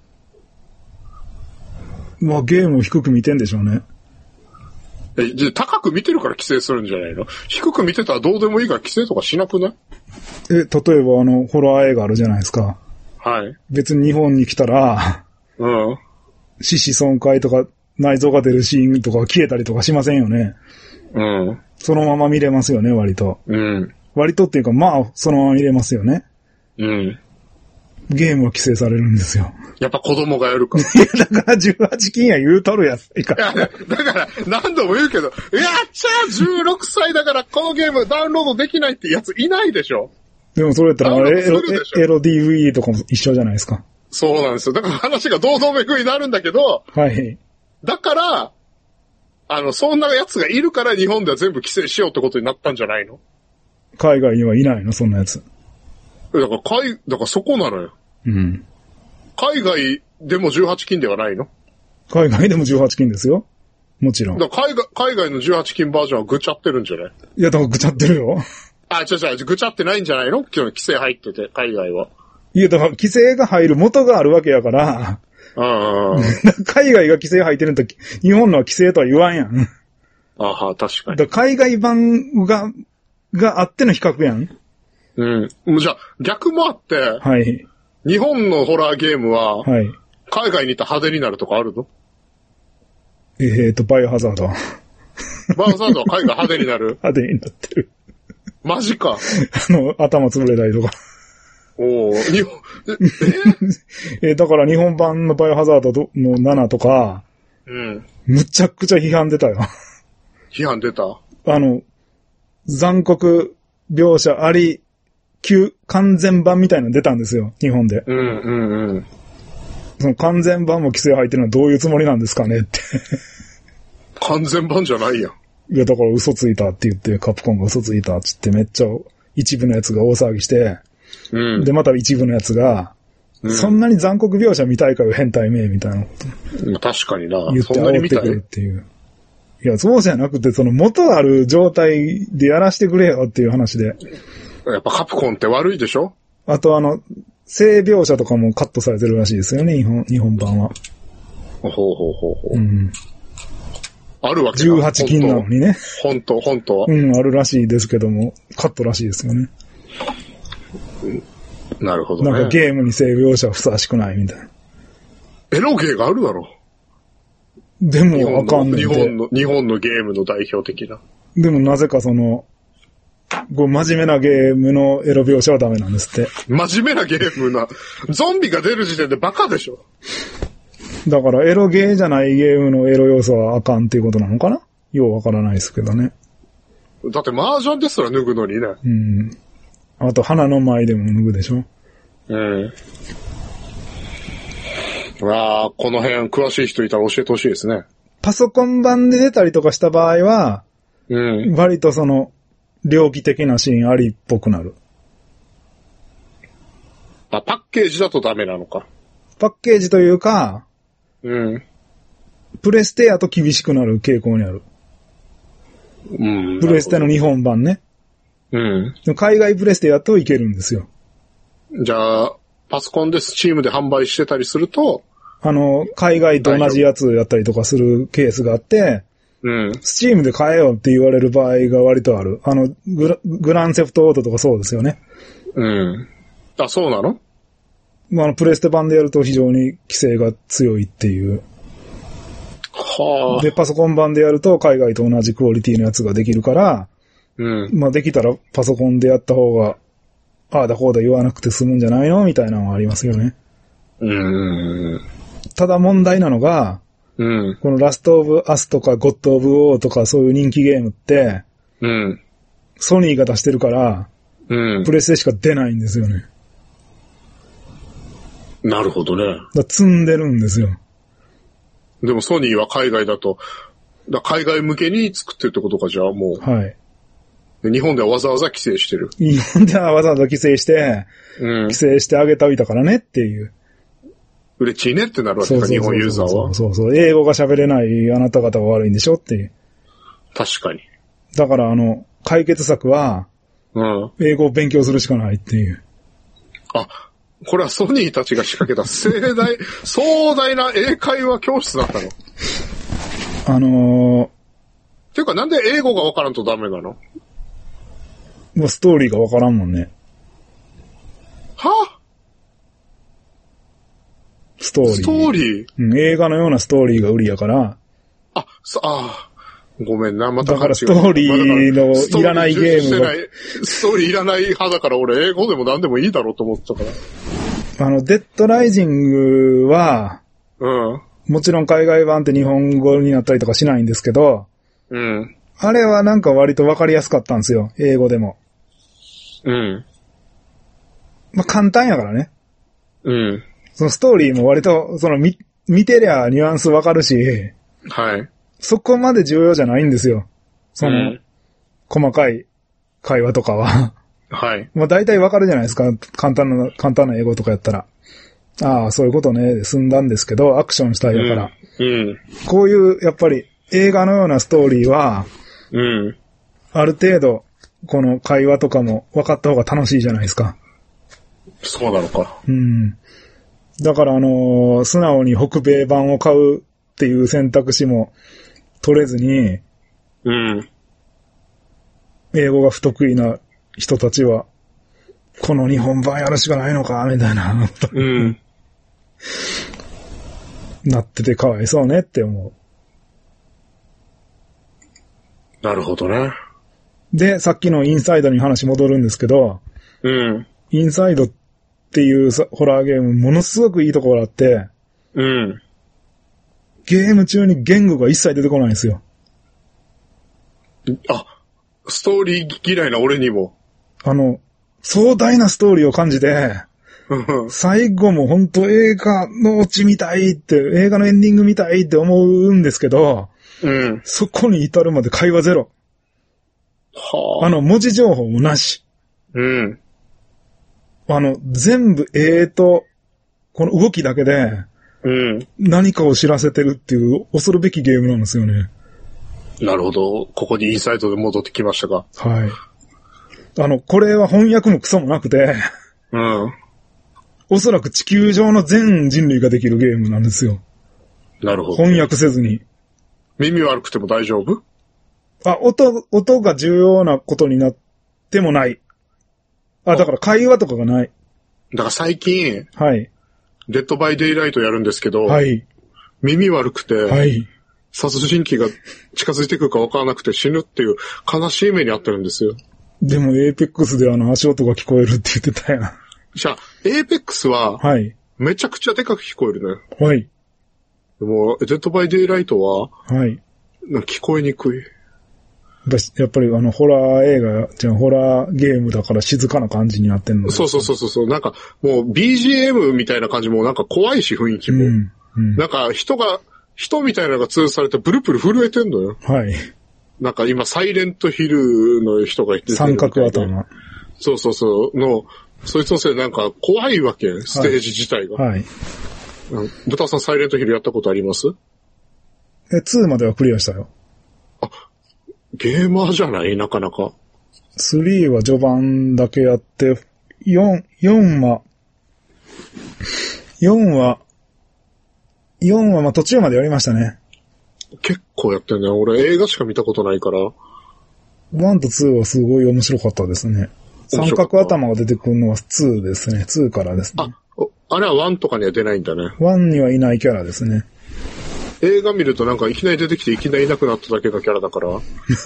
まあゲームを低く見てんでしょうね。 え、じゃ高く見てるから規制するんじゃないの？低く見てたらどうでもいいから規制とかしなくない？ え、例えばあの、ホラー映画あるじゃないですか。 はい。 別に日本に来たら、うん。死死損壊とか内臓が出るシーンとか消えたりとかしませんよね。うん。そのまま見れますよね、割と。うん。割とっていうか、まあ、そのまま見れますよね。うん。ゲームは規制されるんですよ。 やっぱ子供がやるから。 いや、だからじゅうはち金や言うとるやつ。いかいや、だから何度も言うけど、いやっちゃじゅうろくさいだからこのゲームダウンロードできないってやついないでしょ。 でもそれやったらエロ、エロ ディーブイディー とかも一緒じゃないですか。 そうなんですよ。だから話が堂々巡りになるんだけど、はい。だから、あの、そんなやつがいるから日本では全部規制しようってことになったんじゃないの？ 海外にはいないの、そんなやつ。 だから海、だからそこなのよ。うん。海外でもじゅうはち金ではないの？ 海外でもじゅうはち金ですよ。もちろん。 だから海外、海外のじゅうはち金バージョンはぐちゃってるんじゃない？ いや、だからぐちゃってるよ。 あ、違う違う、ぐちゃってないんじゃないの？今日規制入ってて、海外は。 いや、だから規制が入る元があるわけやから、あ海外が規制入ってるんと、日本のは規制とは言わんやん。 あは、確かに。 だから海外版が、があっての比較やん。 うん。じゃあ、逆もあって、はい。日本のホラーゲームは、はい。海外に行った派手になるとかあるの？ えーと、バイオハザード。 バイオハザードは海外派手になる？ 派手になってる。 マジか。 あの、頭潰れたりとか。 おお、日本、 ええだから日本版のバイオハザードのななとか、うん。むちゃくちゃ批判出たよ。 批判出た？ あの、残酷描写あり、旧、完全版みたいなの出たんですよ、日本で。うんうんうん。その完全版も規制入ってるのはどういうつもりなんですかねって。 完全版じゃないやん。 いや、だから嘘ついたって言って、カプコンが嘘ついたって言ってめっちゃ一部のやつが大騒ぎして、うん、で、また一部のやつが、うん、そんなに残酷描写見たいかよ、変態名みたいなこと。 確かにな。 言って煽ってくるっていう。いや、そうじゃなくて、その元ある状態でやらせてくれよっていう話で。 やっぱカプコンって悪いでしょ？ あとあの、 性描写とかもカットされてるらしいですよね、日本、日本版は。 ほうほうほうほう。 うん。 あるわけだ。 じゅうはち禁なのにね。 本当本当は。 うん、あるらしいですけども、カットらしいですよね。 なるほどね。 なんかゲームに性描写はふさわしくないみたいな。 エロゲーがあるだろ。 でもあかんねんて。 日本の、日本のゲームの代表的な。 でもなぜかその、こう真面目なゲームのエロ描写はダメなんですって。 真面目なゲームな、ゾンビが出る時点でバカでしょ。 だからエロゲーじゃないゲームのエロ要素はあかんっていうことなのかな？ようわからないですけどね。 だって麻雀ですら脱ぐのにね。 うん。あと鼻の前でも脱ぐでしょ。 うん。ああ、この辺詳しい人いたら教えてほしいですね。 パソコン版で出たりとかした場合は、 うん。 割とその、猟奇的なシーンありっぽくなる。 あ、パッケージだとダメなのか。 パッケージというか、 うん。 プレステやと厳しくなる傾向にある。 うん。 プレステの日本版ね。 うん。 海外プレステやといけるんですよ。 じゃあ、パソコンでスチームで販売してたりすると、 あの、海外と同じやつやったりとかするケースがあって、 うん。 スチームで買えよって言われる場合が割とある。あの、グラ、グランセフトオートとかそうですよね。 うん。あ、そうなの？ まあ、あの、プレステ版でやると非常に規制が強いっていう。 はあ。 で、パソコン版でやると海外と同じクオリティのやつができるから、 うん。 まあ、できたらパソコンでやった方が、ああだこうだ言わなくて済むんじゃないのみたいなのはありますよね。 うん。 ただ問題なのが、 うん。 このラストオブアスとかゴッドオブオーとかそういう人気ゲームって、 うん。 ソニーが出してるから、 うん。 プレステしか出ないんですよね。 なるほどね。 だ積んでるんですよ。 でもソニーは海外だと、だ海外向けに作ってるってことか、じゃあもう。 はい。 日本ではわざわざ規制してる。 日本ではわざわざ規制して、うん、規制してあげたいたからねっていう。 嬉しいねってなるわけか、日本ユーザーは。 そうそうそう。英語が喋れないあなた方が悪いんでしょっていう。 確かに。 だからあの、解決策は、 うん。 英語を勉強するしかないっていう。 あ、これはソニーたちが仕掛けた盛大、壮大な英会話教室だったの。 あのー。 っていうかなんで英語がわからんとダメなの？ もうストーリーがわからんもんね。 は？ ストーリー。 ストーリー、 うん、映画のようなストーリーが売りやから。 あ、さ、あごめんな、また。 だからストーリーのいらないゲームが。 ストーリーいらない派だから俺英語でも何でもいいだろうと思ってたから。 あの、デッドライジングは、 うん。 もちろん海外版って日本語になったりとかしないんですけど、 うん。 あれはなんか割とわかりやすかったんですよ、英語でも。 うん。 まあ、簡単やからね。 うん。 そのストーリーも割と、その見、見てりゃニュアンスわかるし、 はい。 そこまで重要じゃないんですよ。その、うん、細かい会話とかは。 はい。 まあ大体わかるじゃないですか。簡単な、簡単な英語とかやったら。ああ、そういうことね、で済んだんですけど、アクションしたいだから。 うん。うん、 こういう、やっぱり映画のようなストーリーは、 うん。 ある程度、この会話とかも分かった方が楽しいじゃないですか。 そうなのか。 うん。だからあのー、素直に北米版を買うっていう選択肢も取れずに、 うん。 英語が不得意な人たちは、この日本版やるしかないのか、みたいな。 うん。 なっててかわいそうねって思う。 なるほどね。 で、さっきのインサイドに話戻るんですけど、 うん。 インサイドっていうホラーゲームものすごくいいところあって、 うん。 ゲーム中に言語が一切出てこないんですよ。 あ、ストーリー嫌いな俺にも。 あの、壮大なストーリーを感じて、最後も本当映画のオチみたいって、映画のエンディングみたいって思うんですけど、 うん、 そこに至るまで会話ゼロ。 はあ、 あの、文字情報もなし。 うん。 あの、全部絵と、この動きだけで、 うん。 何かを知らせてるっていう恐るべきゲームなんですよね。 なるほど。ここにインサイドで戻ってきましたか。 はい。あの、これは翻訳もクソもなくて、 うん。 おそらく地球上の全人類ができるゲームなんですよ。 なるほど。 翻訳せずに。 耳悪くても大丈夫？ あ、音、音が重要なことになってもない。あ、だから会話とかがない。 だから最近、 はい。 デッドバイデイライトやるんですけど、 はい。 耳悪くて、 はい。 殺人鬼が近づいてくるか分からなくて死ぬっていう悲しい目に遭ってるんですよ。でも、エーペックスであの足音が聞こえるって言ってたやん。 じゃあ、エーペックスは、 はい。 めちゃくちゃでかく聞こえるね。 はい。 でも、デッドバイデイライトは、 はい。 聞こえにくい。 やっぱりあの、ホラー映画、じゃあホラーゲームだから静かな感じになってんの。 そうそうそうそう。なんか、もう ビージーエム みたいな感じもなんか怖いし、雰囲気も。うんうん、なんか、人が、人みたいなのが通されてブルブル震えてんのよ。 はい。 なんか今、サイレントヒルの人がいてる。 三角頭。 そうそうそう。の、そいつのせいでなんか怖いわけ、ステージ自体が。はい。はい。豚さんサイレントヒルやったことあります？ え、ツーまではクリアしたよ。 あ、ゲーマーじゃない？なかなか。 スリーは序盤だけやって、よん、よんは、よんは、よんはまあ途中までやりましたね。 結構やってんね。俺映画しか見たことないから。 ワンとツーはすごい面白かったですね。三角頭が出てくるのはツーですね。ツーからですね。 あ、あれはワンとかには出ないんだね。 ワンにはいないキャラですね。 映画見るとなんかいきなり出てきていきなりいなくなっただけのキャラだから。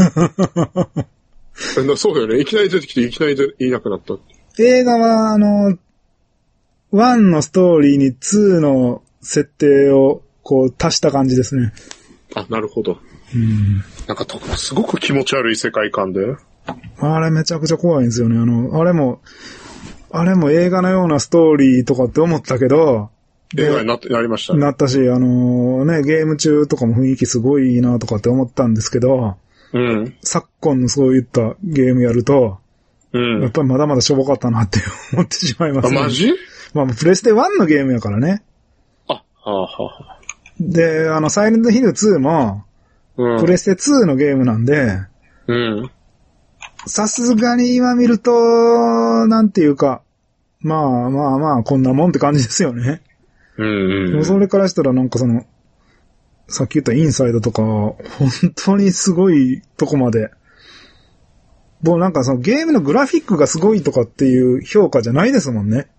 そうだよね。いきなり出てきていきなりいなくなった。 映画はあの、ワンのストーリーにツーの設定をこう足した感じですね。 あ、なるほど。 うん。 なんかと、すごく気持ち悪い世界観で。 あれめちゃくちゃ怖いんですよね。あの、あれも、あれも映画のようなストーリーとかって思ったけど、 映画になって、なりましたね。 なったし、あのー、ね、ゲーム中とかも雰囲気すごいいいなとかって思ったんですけど、 うん。 昨今のそういったゲームやると、 うん。 やっぱりまだまだしょぼかったなって思ってしまいますね。 あ、マジ？ まあ、プレステワンのゲームやからね。 あ、はあはあ。 で、あの、サイレントヒルツーも、うん、プレステツーのゲームなんで、 うん。 さすがに今見ると、なんていうか、まあまあまあ、こんなもんって感じですよね。 うんうんうん、 それからしたらなんかその、さっき言ったインサイドとか、本当にすごいとこまで、もうなんかそのゲームのグラフィックがすごいとかっていう評価じゃないですもんね。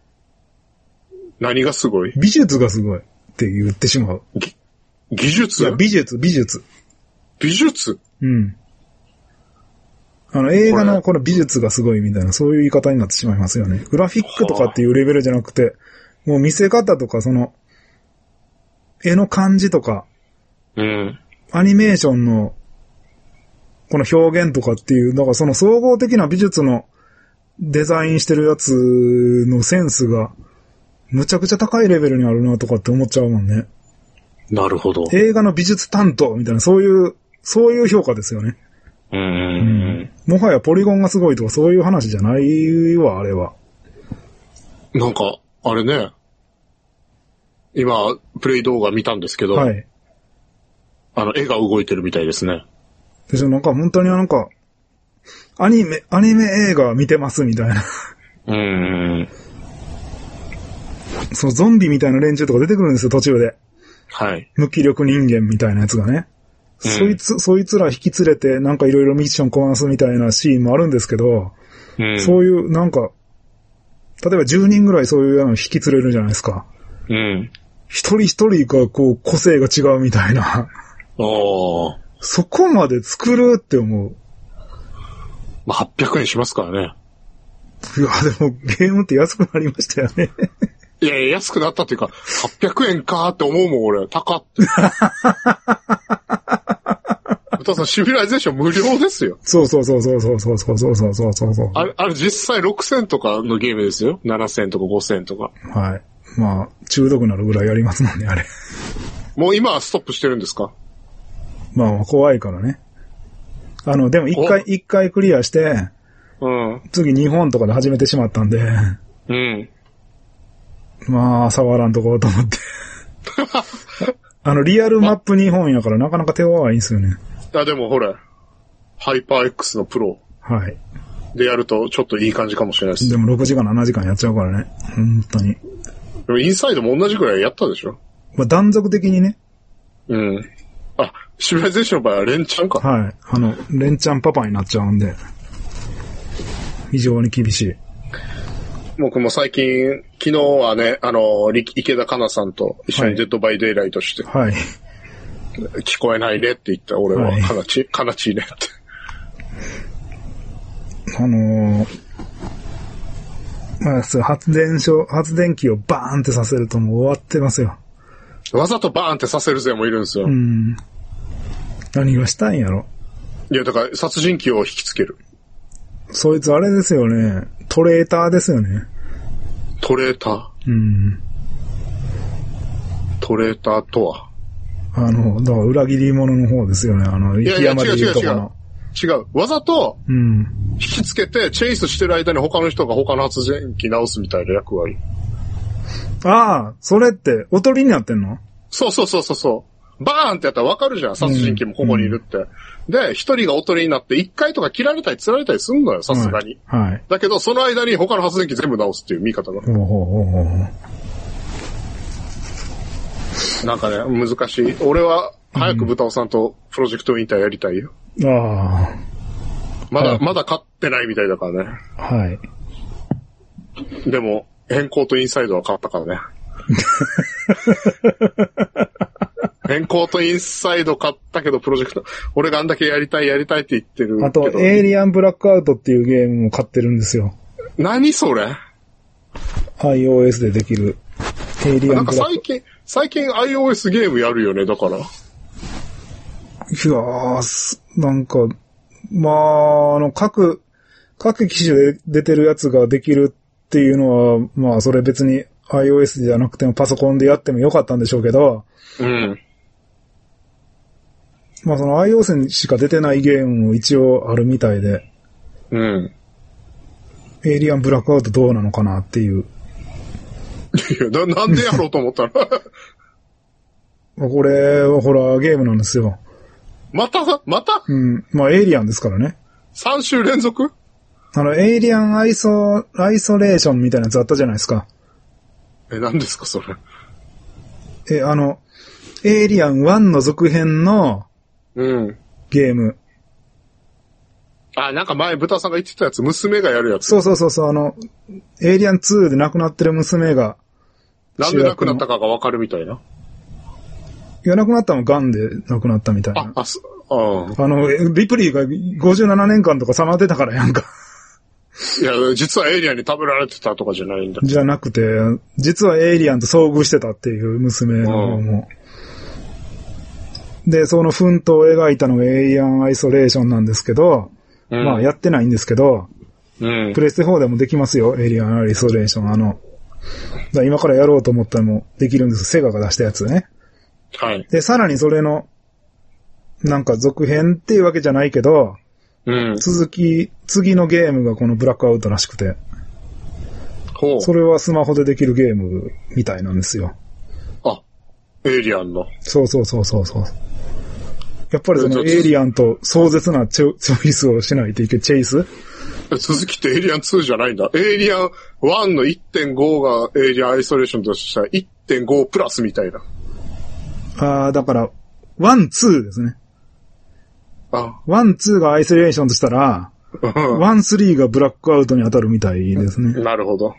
何がすごい？ 美術がすごいって言ってしまう。 ぎ技術？ いや、美術、美術。 美術？ うん。あの、映画のこの美術がすごいみたいな、そういう言い方になってしまいますよね。グラフィックとかっていうレベルじゃなくて、もう見せ方とか、その、絵の感じとか、 うん。 アニメーションの、この表現とかっていう、だからその総合的な美術のデザインしてるやつのセンスが、むちゃくちゃ高いレベルにあるなとかって思っちゃうもんね。 なるほど。 映画の美術担当みたいな、そういう、そういう評価ですよね。 うんうん、 もはやポリゴンがすごいとかそういう話じゃないわ、あれは。 なんか、あれね、今、プレイ動画見たんですけど、はい。あの、絵が動いてるみたいですね。 でしょ、なんか本当になんか、アニメ、アニメ映画見てますみたいな。 うん。 そう、ゾンビみたいな連中とか出てくるんですよ、途中で。 はい。 無気力人間みたいなやつがね。うん、そいつ、そいつら引き連れて、なんかいろいろミッションこなすみたいなシーンもあるんですけど、うん、そういう、なんか、例えばじゅうにんぐらいそういうのを引き連れるじゃないですか。 うん。 一人一人がこう、個性が違うみたいな。 おー。 そこまで作るって思う。 まあ、はっぴゃくえんしますからね。 いや、でもゲームって安くなりましたよね。 いやいや、安くなったっていうか、はっぴゃくえんかーって思うもん、俺。高って。歌さん、シビライゼーション無料ですよ。 そうそうそうそうそうそうそうそうそうそうそう。 あれ、あれ実際ろくせんとかのゲームですよ。ななせんとかごせんとか。 はい。まあ、中毒なるぐらいやりますもんね、あれ。 もう今はストップしてるんですか？ まあ、怖いからね。あの、でも一回、一回クリアして、 うん。 次日本とかで始めてしまったんで、 うん。 まあ、触らんとこうと思って。あの、リアルマップ日本やからなかなか手強いんですよね。 あ、でもほら、ハイパー X のプロ。 はい。 でやるとちょっといい感じかもしれないです。 でもろくじかん、ななじかんやっちゃうからね。本当に。 でもインサイドも同じくらいやったでしょ？ まあ、断続的にね。 うん。あ、シビライゼーションの場合は連チャンか。 はい。あの、連チャンパパになっちゃうんで。非常に厳しい。 僕も最近、昨日はね、あの、池田香奈さんと一緒にデッドバイデイライトして。はい。聞こえないねって言った俺は、かなち、かなちいねって。 あのー、まあ、そう、発電所、発電機をバーンってさせるともう終わってますよ。 わざとバーンってさせるぜもいるんですよ。 うん。何がしたいんやろ。 いや、だから殺人鬼を引きつける。 そいつあれですよね。トレーターですよね。 トレーター？ うん。トレーターとはあの、だから裏切り者の方ですよね。あの、 雪山でいるとこの。違う。違う。わざと、うん。引きつけて、チェイスしてる間に他の人が他の発電機直すみたいな役割。 ああ、それって、おとりになってんの？ そうそうそうそうそう。バーンってやったらわかるじゃん。殺人鬼もここにいるって。うん、で、一人がおとりになって、一回とか切られたり釣られたりすんのよ、さすがに。はい。はい、だけど、その間に他の発電機全部直すっていう見方が。ほうほうほうほう。なんかね、難しい。俺は、早く豚尾さんとプロジェクトインターやりたいよ。うん、ああ。まだ、まだ勝ってないみたいだからね。はい。でも、変更とインサイドは勝ったからね。変更とインサイド買ったけど、プロジェクト、俺があんだけやりたいやりたいって言ってるけど。 あと、エイリアンブラックアウトっていうゲームも買ってるんですよ。 何それ？ iOS でできる。エイリアンブラック。 なんか最近、最近 iOS ゲームやるよね、だから。いやー、なんか、まあ、あの、各、各機種で出てるやつができるっていうのは、まあ、それ別に iOS じゃなくてもパソコンでやってもよかったんでしょうけど、うん。まあ、その iOS にしか出てないゲームも一応あるみたいで、うん。エイリアンブラックアウトどうなのかなっていう。 いや、な、なんでやろうと思ったの？ これはホラーゲームなんですよ。 またまたうん。まあ、エイリアンですからね。 さん週連続？ あの、エイリアンアイソ、アイソレーションみたいなやつあったじゃないですか。 え、何ですか、それ。 え、あの、エイリアンワンの続編の、うん。ゲーム。 あ、なんか前、豚さんが言ってたやつ、娘がやるやつ。 そうそうそうそう、あの、エイリアンツーで亡くなってる娘が。 なんで亡くなったかがわかるみたいな。 いや、亡くなったのガンで亡くなったみたいな。 あ、あ、ああの、リプリーがごじゅうななねんかんとかさまってたからやんか。 いや、実はエイリアンに食べられてたとかじゃないんだ。 じゃなくて、実はエイリアンと遭遇してたっていう娘の方も。で、その奮闘を描いたのがエイリアンアイソレーションなんですけど、うん、まあやってないんですけど、うん、プレステフォーでもできますよ、エイリアンアイソレーション。あの、だ今からやろうと思ったらもできるんです。セガが出したやつね。はい。で、さらにそれの、なんか続編っていうわけじゃないけど、うん、続き、次のゲームがこのブラックアウトらしくて。ほう。それはスマホでできるゲームみたいなんですよ。 あ、エイリアンの。 そうそうそうそうそう。やっぱりそのエイリアンと壮絶なチョ、チョイスをしないといけない。チェイス？ 続きってエイリアンツーじゃないんだ。エイリアンワンの いってんご がエイリアンアイソレーションとしたら いってんご プラスみたいな。 ああ、だから、ワン、ツーですね。 あ、 ワン、ツーがアイソレーションとしたら、ワン、スリーがブラックアウトに当たるみたいですね。 なるほど。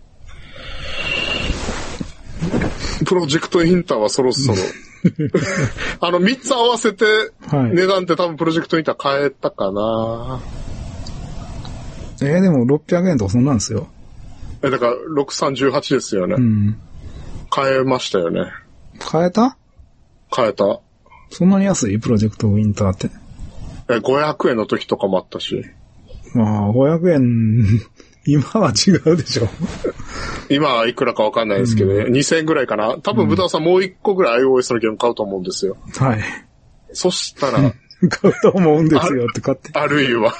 プロジェクトインターはそろそろ。あの、みっつ合わせて、値段って多分プロジェクトインター変えたかな。 えー、でもろっぴゃくえんとかそんなんですよ。 え、だから、ろくさんじゅうはちですよね。うん。変えましたよね。 変えた？ 変えた。 そんなに安い？プロジェクトウィンターって。 え、ごひゃくえんの時とかもあったし。 まあ、ごひゃくえん、今は違うでしょ。 今はいくらかわかんないですけど、ね、うん、にせんえんぐらいかな。多分、豚尾さんもういっこぐらい iOS のゲーム買うと思うんですよ。 はい。 そしたら。 買うと思うんですよって買って。 あるいは。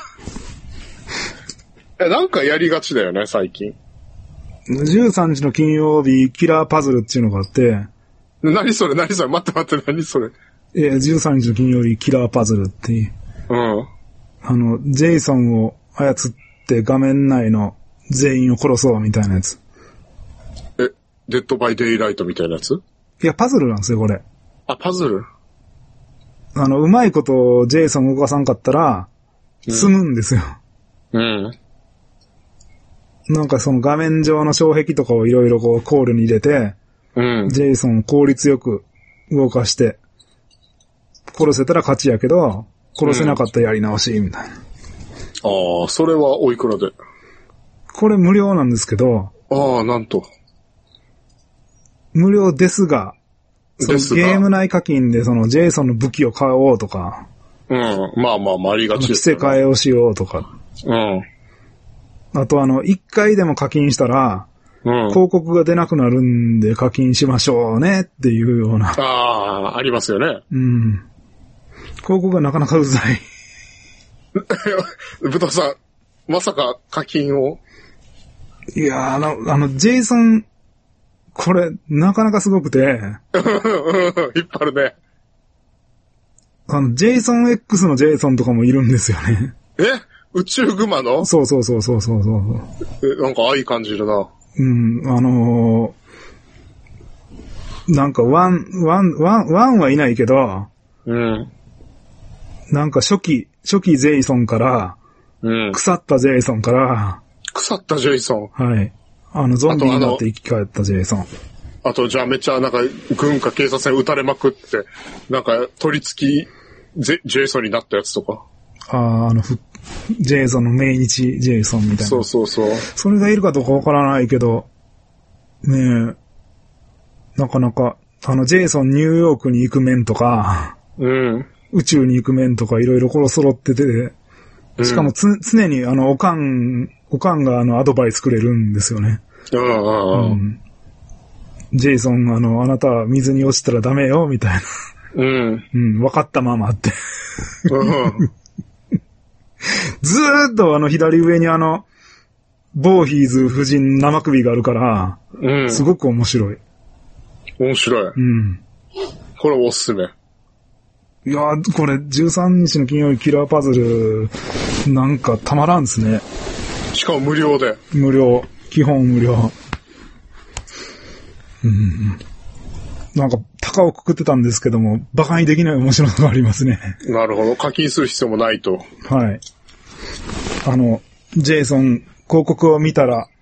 え、なんかやりがちだよね、最近。 じゅうさんにちの金曜日、キラーパズルっていうのがあって、 何それ何それ待って待って何それえー、じゅうさんにちの金曜日キラーパズルっていう。 うん。 あの、ジェイソンを操っって画面内の全員を殺そうみたいなやつ。 え、デッドバイデイライトみたいなやつ？ いや、パズルなんですよ、これ。 あ、パズル？ あの、うまいことジェイソン動かさんかったら、済むんですよ。 うん。うんなんかその画面上の障壁とかをいろいろこうコールに入れて、うん、ジェイソンを効率よく動かして、殺せたら勝ちやけど、殺せなかったらやり直し、みたいな。 うん、ああ、それはおいくらで？ これ無料なんですけど、 ああ、なんと。 無料ですが、そのゲーム内課金でそのジェイソンの武器を買おうとか、 うん、まあまあまあありがちですよね。着せ替えをしようとか。 うん。 あとあの、一回でも課金したら、うん、広告が出なくなるんで課金しましょうねっていうような。 ああ、ありますよね。 うん。広告がなかなかうざい。 ブタさん、まさか課金を？ いやー、あの、あの、ジェイソン、これ、なかなかすごくて。引っ張るね。 あの、ジェイソン X のジェイソンとかもいるんですよね。 え？宇宙グマの？ そうそうそうそうそうそう。 え、なんか愛感じるな。 うん、あのー、なんかワン、ワン、ワン、ワンはいないけど、 うん。 なんか初期、初期ジェイソンから、うん。腐ったジェイソンから、 腐ったジェイソン。 はい。あの、ゾンビになって生き返ったジェイソン。 あと、じゃあめっちゃなんか、軍か警察に撃たれまくって、なんか、取り付きジェ、ジェイソンになったやつとか。 ああ、あの、ふ、ジェイソンの命日ジェイソンみたいな。 そうそうそう。 それがいるかどうかわからないけど、ねえ、なかなか、あの、ジェイソンニューヨークに行く面とか、 うん。 宇宙に行く面とかいろいろころ揃ってて、しかもつ、うん、常にあの、おかん、おかんがあの、アドバイスくれるんですよね。 うんうんうん。 ジェイソン、あの、あなたは水に落ちたらダメよ、みたいな。 うん。 うん、分かったままって。 うんずーっとあの左上にあの、ボーヒーズ夫人生首があるから、うん、すごく面白い。 面白い。 うん。 これおすすめ。 いやー、これじゅうさんにちの金曜日キラーパズル、なんかたまらんですね。 しかも無料で。 無料。基本無料。うん。なんか、高をくくってたんですけども、馬鹿にできない面白さがありますね。 なるほど。課金する必要もないと。 はい。あの、ジェイソン、広告を見たら、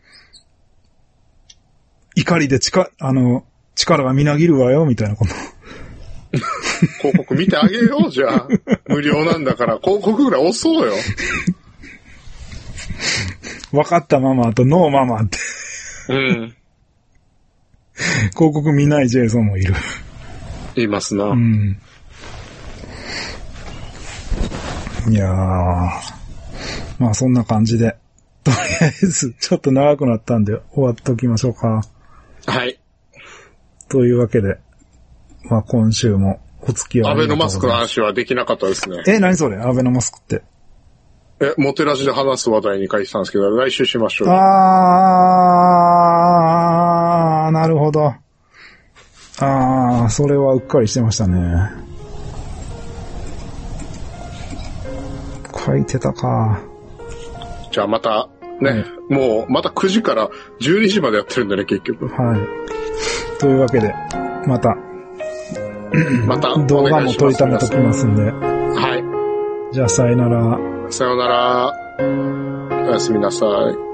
怒りで力、あの、力がみなぎるわよ、みたいなこと。 広告見てあげよう、じゃあ。無料なんだから、広告ぐらい押そうよ。 分かったママとノーママって。 うん。 広告見ないジェイソンもいる。 いますな。 うん。いやー。まあそんな感じで。とりあえず、ちょっと長くなったんで終わっときましょうか。 はい。 というわけで、まあ今週もお付き合いありがとうございます。 アベノマスクの話はできなかったですね。 え、何それアベノマスクって。 え、モテラジで話す話題に書いてたんですけど、来週しましょう。 あー、なるほど。あー、それはうっかりしてましたね。書いてたか。 じゃあまた、ね、はい、もう、またくじからじゅうにじまでやってるんだね、結局。 はい。というわけで、また、 また、 動画も撮りためときますんで。 はい。 じゃあ、さよなら。 さよなら。おやすみなさい。